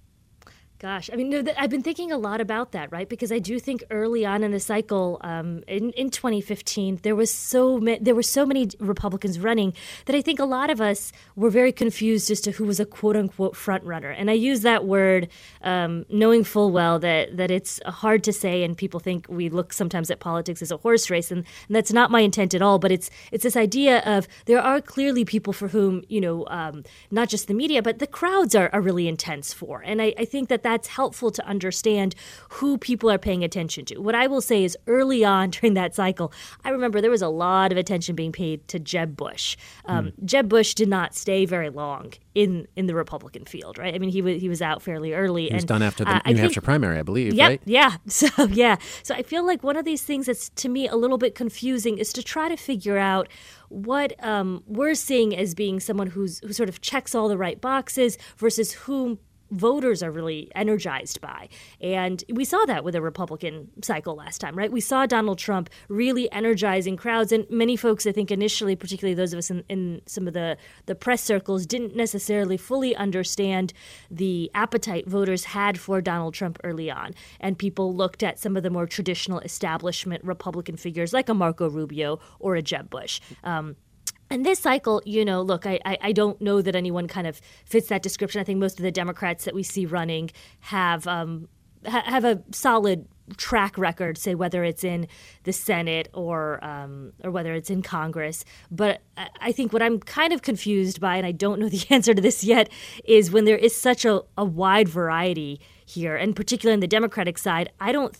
Gosh, I mean, no, th- I've been thinking a lot about that, right? Because I do think early on in the cycle, um, in, in twenty fifteen, there was so ma- there were so many Republicans running that I think a lot of us were very confused as to who was a quote unquote front runner. And I use that word um, knowing full well that that it's hard to say, and people think we look sometimes at politics as a horse race, and, and that's not my intent at all. But it's it's this idea of there are clearly people for whom, you know, um, not just the media, but the crowds are, are really intense for. And I, I think that that's helpful to understand who people are paying attention to. What I will say is early on during that cycle, I remember there was a lot of attention being paid to Jeb Bush. Um, mm. Jeb Bush did not stay very long in, in the Republican field, right? I mean, he was he was out fairly early. He was and, done after the uh, New I Hampshire think, primary, I believe, yep, right? Yeah, so yeah. So I feel like one of these things that's, to me, a little bit confusing is to try to figure out what um, we're seeing as being someone who's who sort of checks all the right boxes versus whom voters are really energized by. And we saw that with the Republican cycle last time, right? We saw Donald Trump really energizing crowds. And many folks, I think initially, particularly those of us in, in some of the, the press circles, didn't necessarily fully understand the appetite voters had for Donald Trump early on. And people looked at some of the more traditional establishment Republican figures like a Marco Rubio or a Jeb Bush. Um, And this cycle, you know, look, I, I I don't know that anyone kind of fits that description. I think most of the Democrats that we see running have um, ha- have a solid track record, say whether it's in the Senate or um, or whether it's in Congress. But I, I think what I'm kind of confused by, and I don't know the answer to this yet, is when there is such a, a wide variety here, and particularly on the Democratic side, I don't think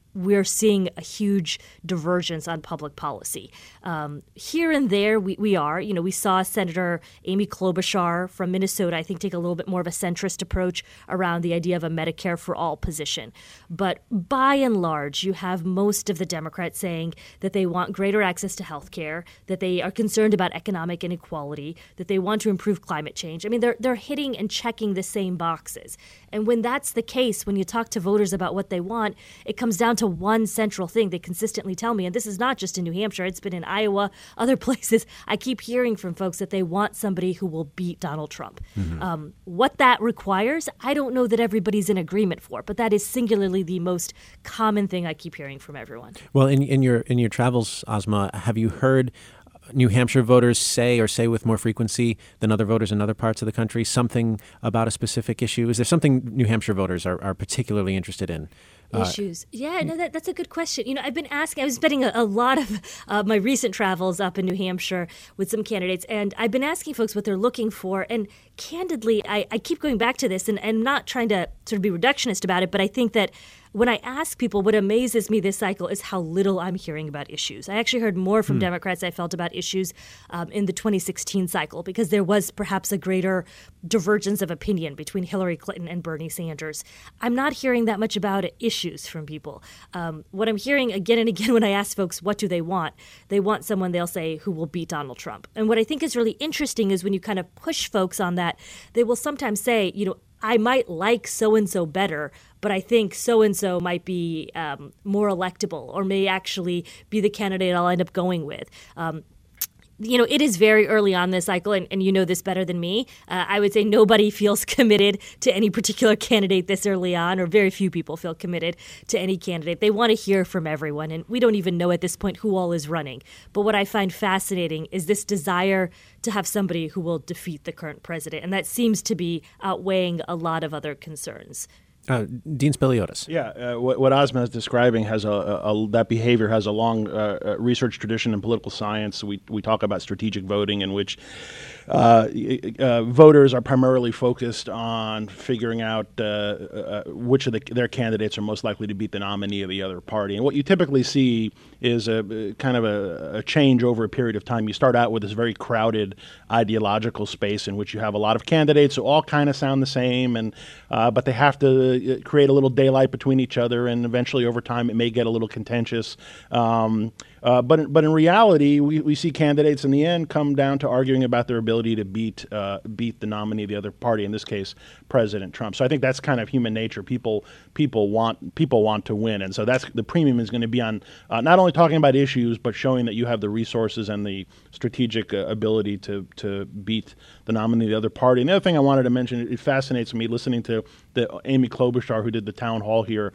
we're seeing a huge divergence on public policy. Um, here and there, we, we are. You know, we saw Senator Amy Klobuchar from Minnesota, I think, take a little bit more of a centrist approach around the idea of a Medicare for all position. But by and large, you have most of the Democrats saying that they want greater access to health care, that they are concerned about economic inequality, that they want to improve climate change. I mean, they're they're hitting and checking the same boxes. And when that's the case, when you talk to voters about what they want, it comes down to one central thing they consistently tell me, and this is not just in New Hampshire, it's been in Iowa, other places. I keep hearing from folks that they want somebody who will beat Donald Trump. Mm-hmm. Um, what that requires, I don't know that everybody's in agreement for, but that is singularly the most common thing I keep hearing from everyone. Well, in, in your in your travels, Asma, have you heard New Hampshire voters say or say with more frequency than other voters in other parts of the country something about a specific issue? Is there something New Hampshire voters are, are particularly interested in? Issues. Uh, yeah, no, that, that's a good question. You know, I've been asking, I was spending a, a lot of uh, my recent travels up in New Hampshire with some candidates, and I've been asking folks what they're looking for. And candidly, I, I keep going back to this, and, and I'm not trying to sort of be reductionist about it, but I think that when I ask people, what amazes me this cycle is how little I'm hearing about issues. I actually heard more from hmm. Democrats I felt about issues um, in the twenty sixteen cycle, because there was perhaps a greater divergence of opinion between Hillary Clinton and Bernie Sanders. I'm not hearing that much about issues from people. Um, what I'm hearing again and again when I ask folks what do they want, they want someone, they'll say, who will beat Donald Trump. And what I think is really interesting is when you kind of push folks on that, they will sometimes say, you know, I might like so-and-so better, but I think so-and-so might be um, more electable or may actually be the candidate I'll end up going with. Um, you know, it is very early on this cycle, and, and you know this better than me. Uh, I would say nobody feels committed to any particular candidate this early on, or very few people feel committed to any candidate. They want to hear from everyone, and we don't even know at this point who all is running. But what I find fascinating is this desire to have somebody who will defeat the current president, and that seems to be outweighing a lot of other concerns. Uh, Dean Spiliotis. Yeah, uh, what, what Asma is describing has a, a, a that behavior has a long uh, research tradition in political science. We we talk about strategic voting, in which uh, uh, voters are primarily focused on figuring out uh, uh, which of the, their candidates are most likely to beat the nominee of the other party. And what you typically see is a, a kind of a, a change over a period of time. You start out with this very crowded ideological space in which you have a lot of candidates who all kind of sound the same, and uh, but they have to create a little daylight between each other, and eventually over time it may get a little contentious. Um, uh, but but in reality, we, we see candidates in the end come down to arguing about their ability to beat uh, beat the nominee of the other party, in this case, President Trump. So I think that's kind of human nature. People people want people want to win, and so that's the premium is going to be on uh, not only talking about issues, but showing that you have the resources and the strategic uh, ability to to beat the nominee of the other party. And the other thing I wanted to mention, it fascinates me listening to the Amy Klobuchar, who did the town hall here,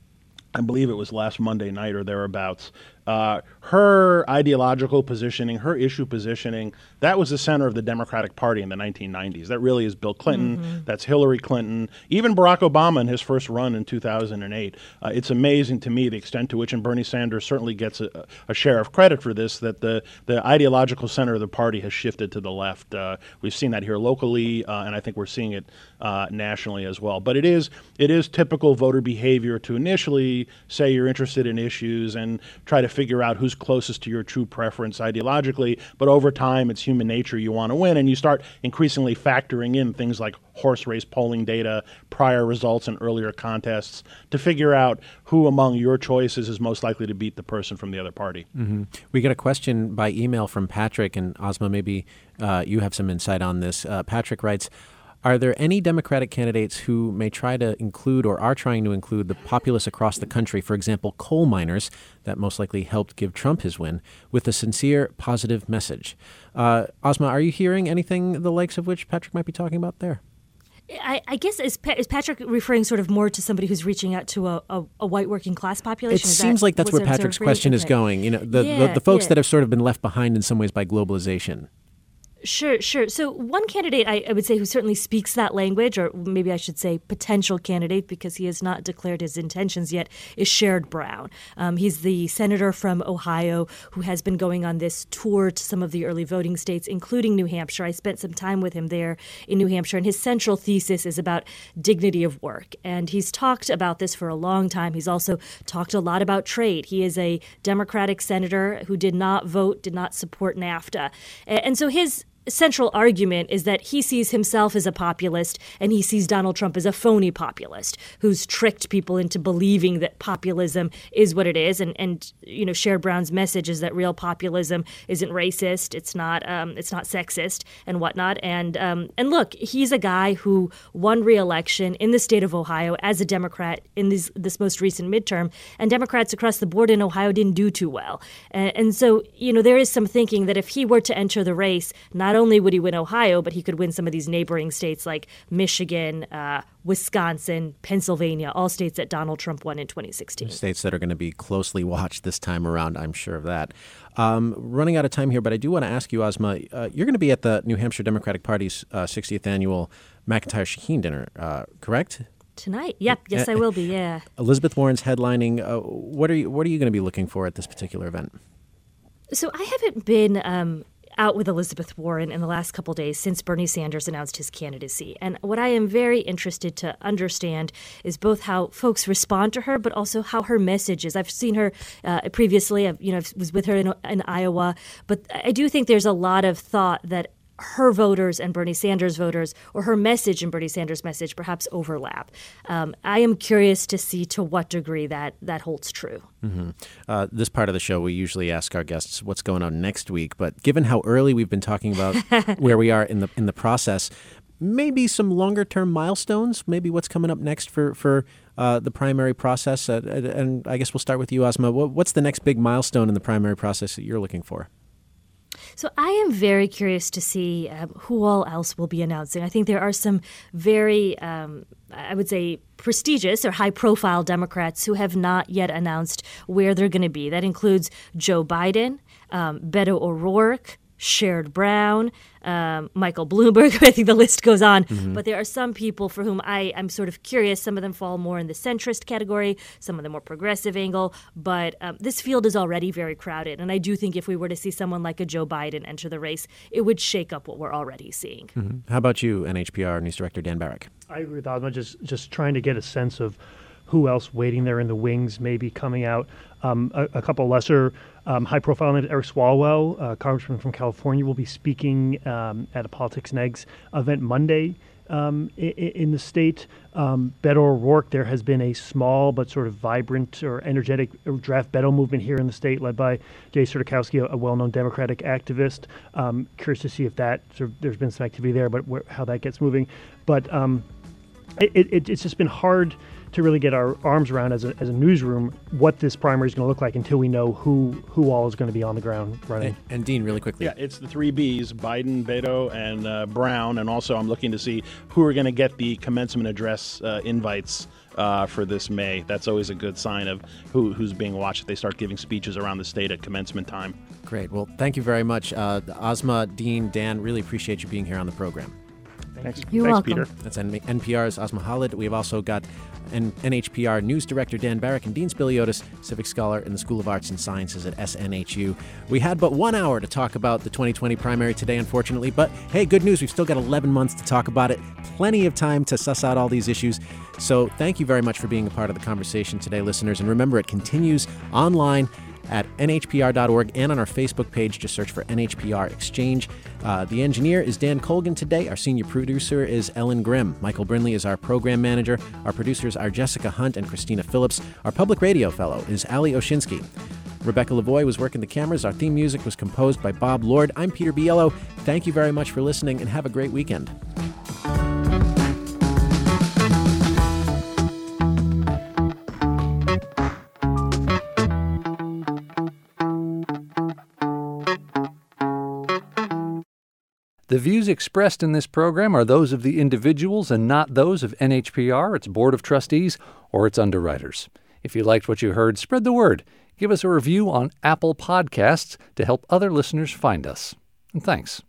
I believe it was last Monday night or thereabouts. Uh, her ideological positioning, her issue positioning, that was the center of the Democratic Party in the nineteen nineties. That really is Bill Clinton, mm-hmm. that's Hillary Clinton, even Barack Obama in his first run in two thousand eight. Uh, it's amazing to me the extent to which, and Bernie Sanders certainly gets a, a share of credit for this, that the, the ideological center of the party has shifted to the left. Uh, we've seen that here locally, uh, and I think we're seeing it uh, nationally as well. But it is it is typical voter behavior to initially say you're interested in issues and try to figure out who's closest to your true preference ideologically, but over time it's human nature, you want to win, and you start increasingly factoring in things like horse race polling data, prior results in earlier contests, to figure out who among your choices is most likely to beat the person from the other party. Mm-hmm. We got a question by email from Patrick, and Asma, maybe uh, you have some insight on this. Uh, Patrick writes, are there any Democratic candidates who may try to include or are trying to include the populace across the country, for example, coal miners, that most likely helped give Trump his win, with a sincere, positive message? Uh, Asma, are you hearing anything the likes of which Patrick might be talking about there? I, I guess, is, pa- is Patrick referring sort of more to somebody who's reaching out to a, a, a white working class population? It is seems that, like that's where Patrick's question okay. is going. You know, the, yeah, the, the folks yeah. that have sort of been left behind in some ways by globalization. Sure, sure. So one candidate I, I would say who certainly speaks that language, or maybe I should say potential candidate because he has not declared his intentions yet, is Sherrod Brown. Um, he's the senator from Ohio who has been going on this tour to some of the early voting states, including New Hampshire. I spent some time with him there in New Hampshire, and his central thesis is about dignity of work. And he's talked about this for a long time. He's also talked a lot about trade. He is a Democratic senator who did not vote, did not support NAFTA. And so his central argument is that he sees himself as a populist and he sees Donald Trump as a phony populist who's tricked people into believing that populism is what it is. And, and you know, Sherrod Brown's message is that real populism isn't racist, it's not um, it's not sexist and whatnot. And um, and look, he's a guy who won re-election in the state of Ohio as a Democrat in this, this most recent midterm, and Democrats across the board in Ohio didn't do too well. And, and so, you know, there is some thinking that if he were to enter the race, not Not only would he win Ohio, but he could win some of these neighboring states like Michigan, uh, Wisconsin, Pennsylvania, all states that Donald Trump won in twenty sixteen. States that are going to be closely watched this time around, I'm sure of that. Um, running out of time here, but I do want to ask you, Asma, uh, you're going to be at the New Hampshire Democratic Party's uh, sixtieth annual McIntyre-Shaheen dinner, uh, correct? Tonight? Yep. Yes, I will be, yeah. Elizabeth Warren's headlining. Uh, what are you, what are you going to be looking for at this particular event? So I haven't been um, out with Elizabeth Warren in the last couple days since Bernie Sanders announced his candidacy. And what I am very interested to understand is both how folks respond to her, but also how her message is. I've seen her uh, previously. I've, you know, I was with her in, in Iowa, but I do think there's a lot of thought that her voters and Bernie Sanders voters, or her message and Bernie Sanders' message, perhaps overlap. Um, I am curious to see to what degree that that holds true. Mm-hmm. Uh, this part of the show, we usually ask our guests what's going on next week. But given how early we've been talking about where we are in the in the process, maybe some longer term milestones. Maybe what's coming up next for for uh, the primary process. Uh, and I guess we'll start with you, Asma. What's the next big milestone in the primary process that you're looking for? So I am very curious to see um, who all else will be announcing. I think there are some very, um, I would say, prestigious or high-profile Democrats who have not yet announced where they're going to be. That includes Joe Biden, um, Beto O'Rourke, Sherrod Brown, um, Michael Bloomberg. I think the list goes on. Mm-hmm. But there are some people for whom I, I'm sort of curious. Some of them fall more in the centrist category, some of the more progressive angle. But um, this field is already very crowded. And I do think if we were to see someone like a Joe Biden enter the race, it would shake up what we're already seeing. Mm-hmm. How about you, N H P R News Director Dan Barrick? I agree with Asma. Just, just trying to get a sense of who else waiting there in the wings, maybe coming out. Um, a, a couple lesser um, high-profile names. Eric Swalwell, uh, congressman from California, will be speaking um, at a Politics and Eggs event Monday um, in, in the state. Um, Beto O'Rourke, there has been a small but sort of vibrant or energetic draft Beto movement here in the state, led by Jay Surdykowski, a, a well-known Democratic activist. Um, curious to see if that sort of, there's been some activity there, but where, how that gets moving. But um, it, it, it's just been hard to really get our arms around as a, as a newsroom what this primary is going to look like until we know who who all is going to be on the ground running. And, and Dean, really quickly. Yeah, it's the three Bs, Biden, Beto, and uh, Brown. And also I'm looking to see who are going to get the commencement address uh, invites uh, for this May. That's always a good sign of who who's being watched if they start giving speeches around the state at commencement time. Great. Well, thank you very much. Uh, Asma, Dean, Dan, really appreciate you being here on the program. Thanks, You're Thanks welcome. Peter. That's N P R's Asma Khalid. We've also got N H P R News Director Dan Barrick and Dean Spiliotis, Civic Scholar in the School of Arts and Sciences at S N H U. We had but one hour to talk about the twenty twenty primary today, unfortunately. But hey, good news. We've still got eleven months to talk about it. Plenty of time to suss out all these issues. So thank you very much for being a part of the conversation today, listeners. And remember, it continues online at N H P R dot org and on our Facebook page. Just search for N H P R Exchange. Uh, the engineer is Dan Colgan today. Our senior producer is Ellen Grimm. Michael Brinley is our program manager. Our producers are Jessica Hunt and Christina Phillips. Our public radio fellow is Ali Oshinsky. Rebecca Lavoie was working the cameras. Our theme music was composed by Bob Lord. I'm Peter Biello. Thank you very much for listening and have a great weekend. The views expressed in this program are those of the individuals and not those of N H P R, its Board of Trustees, or its underwriters. If you liked what you heard, spread the word. Give us a review on Apple Podcasts to help other listeners find us. And thanks.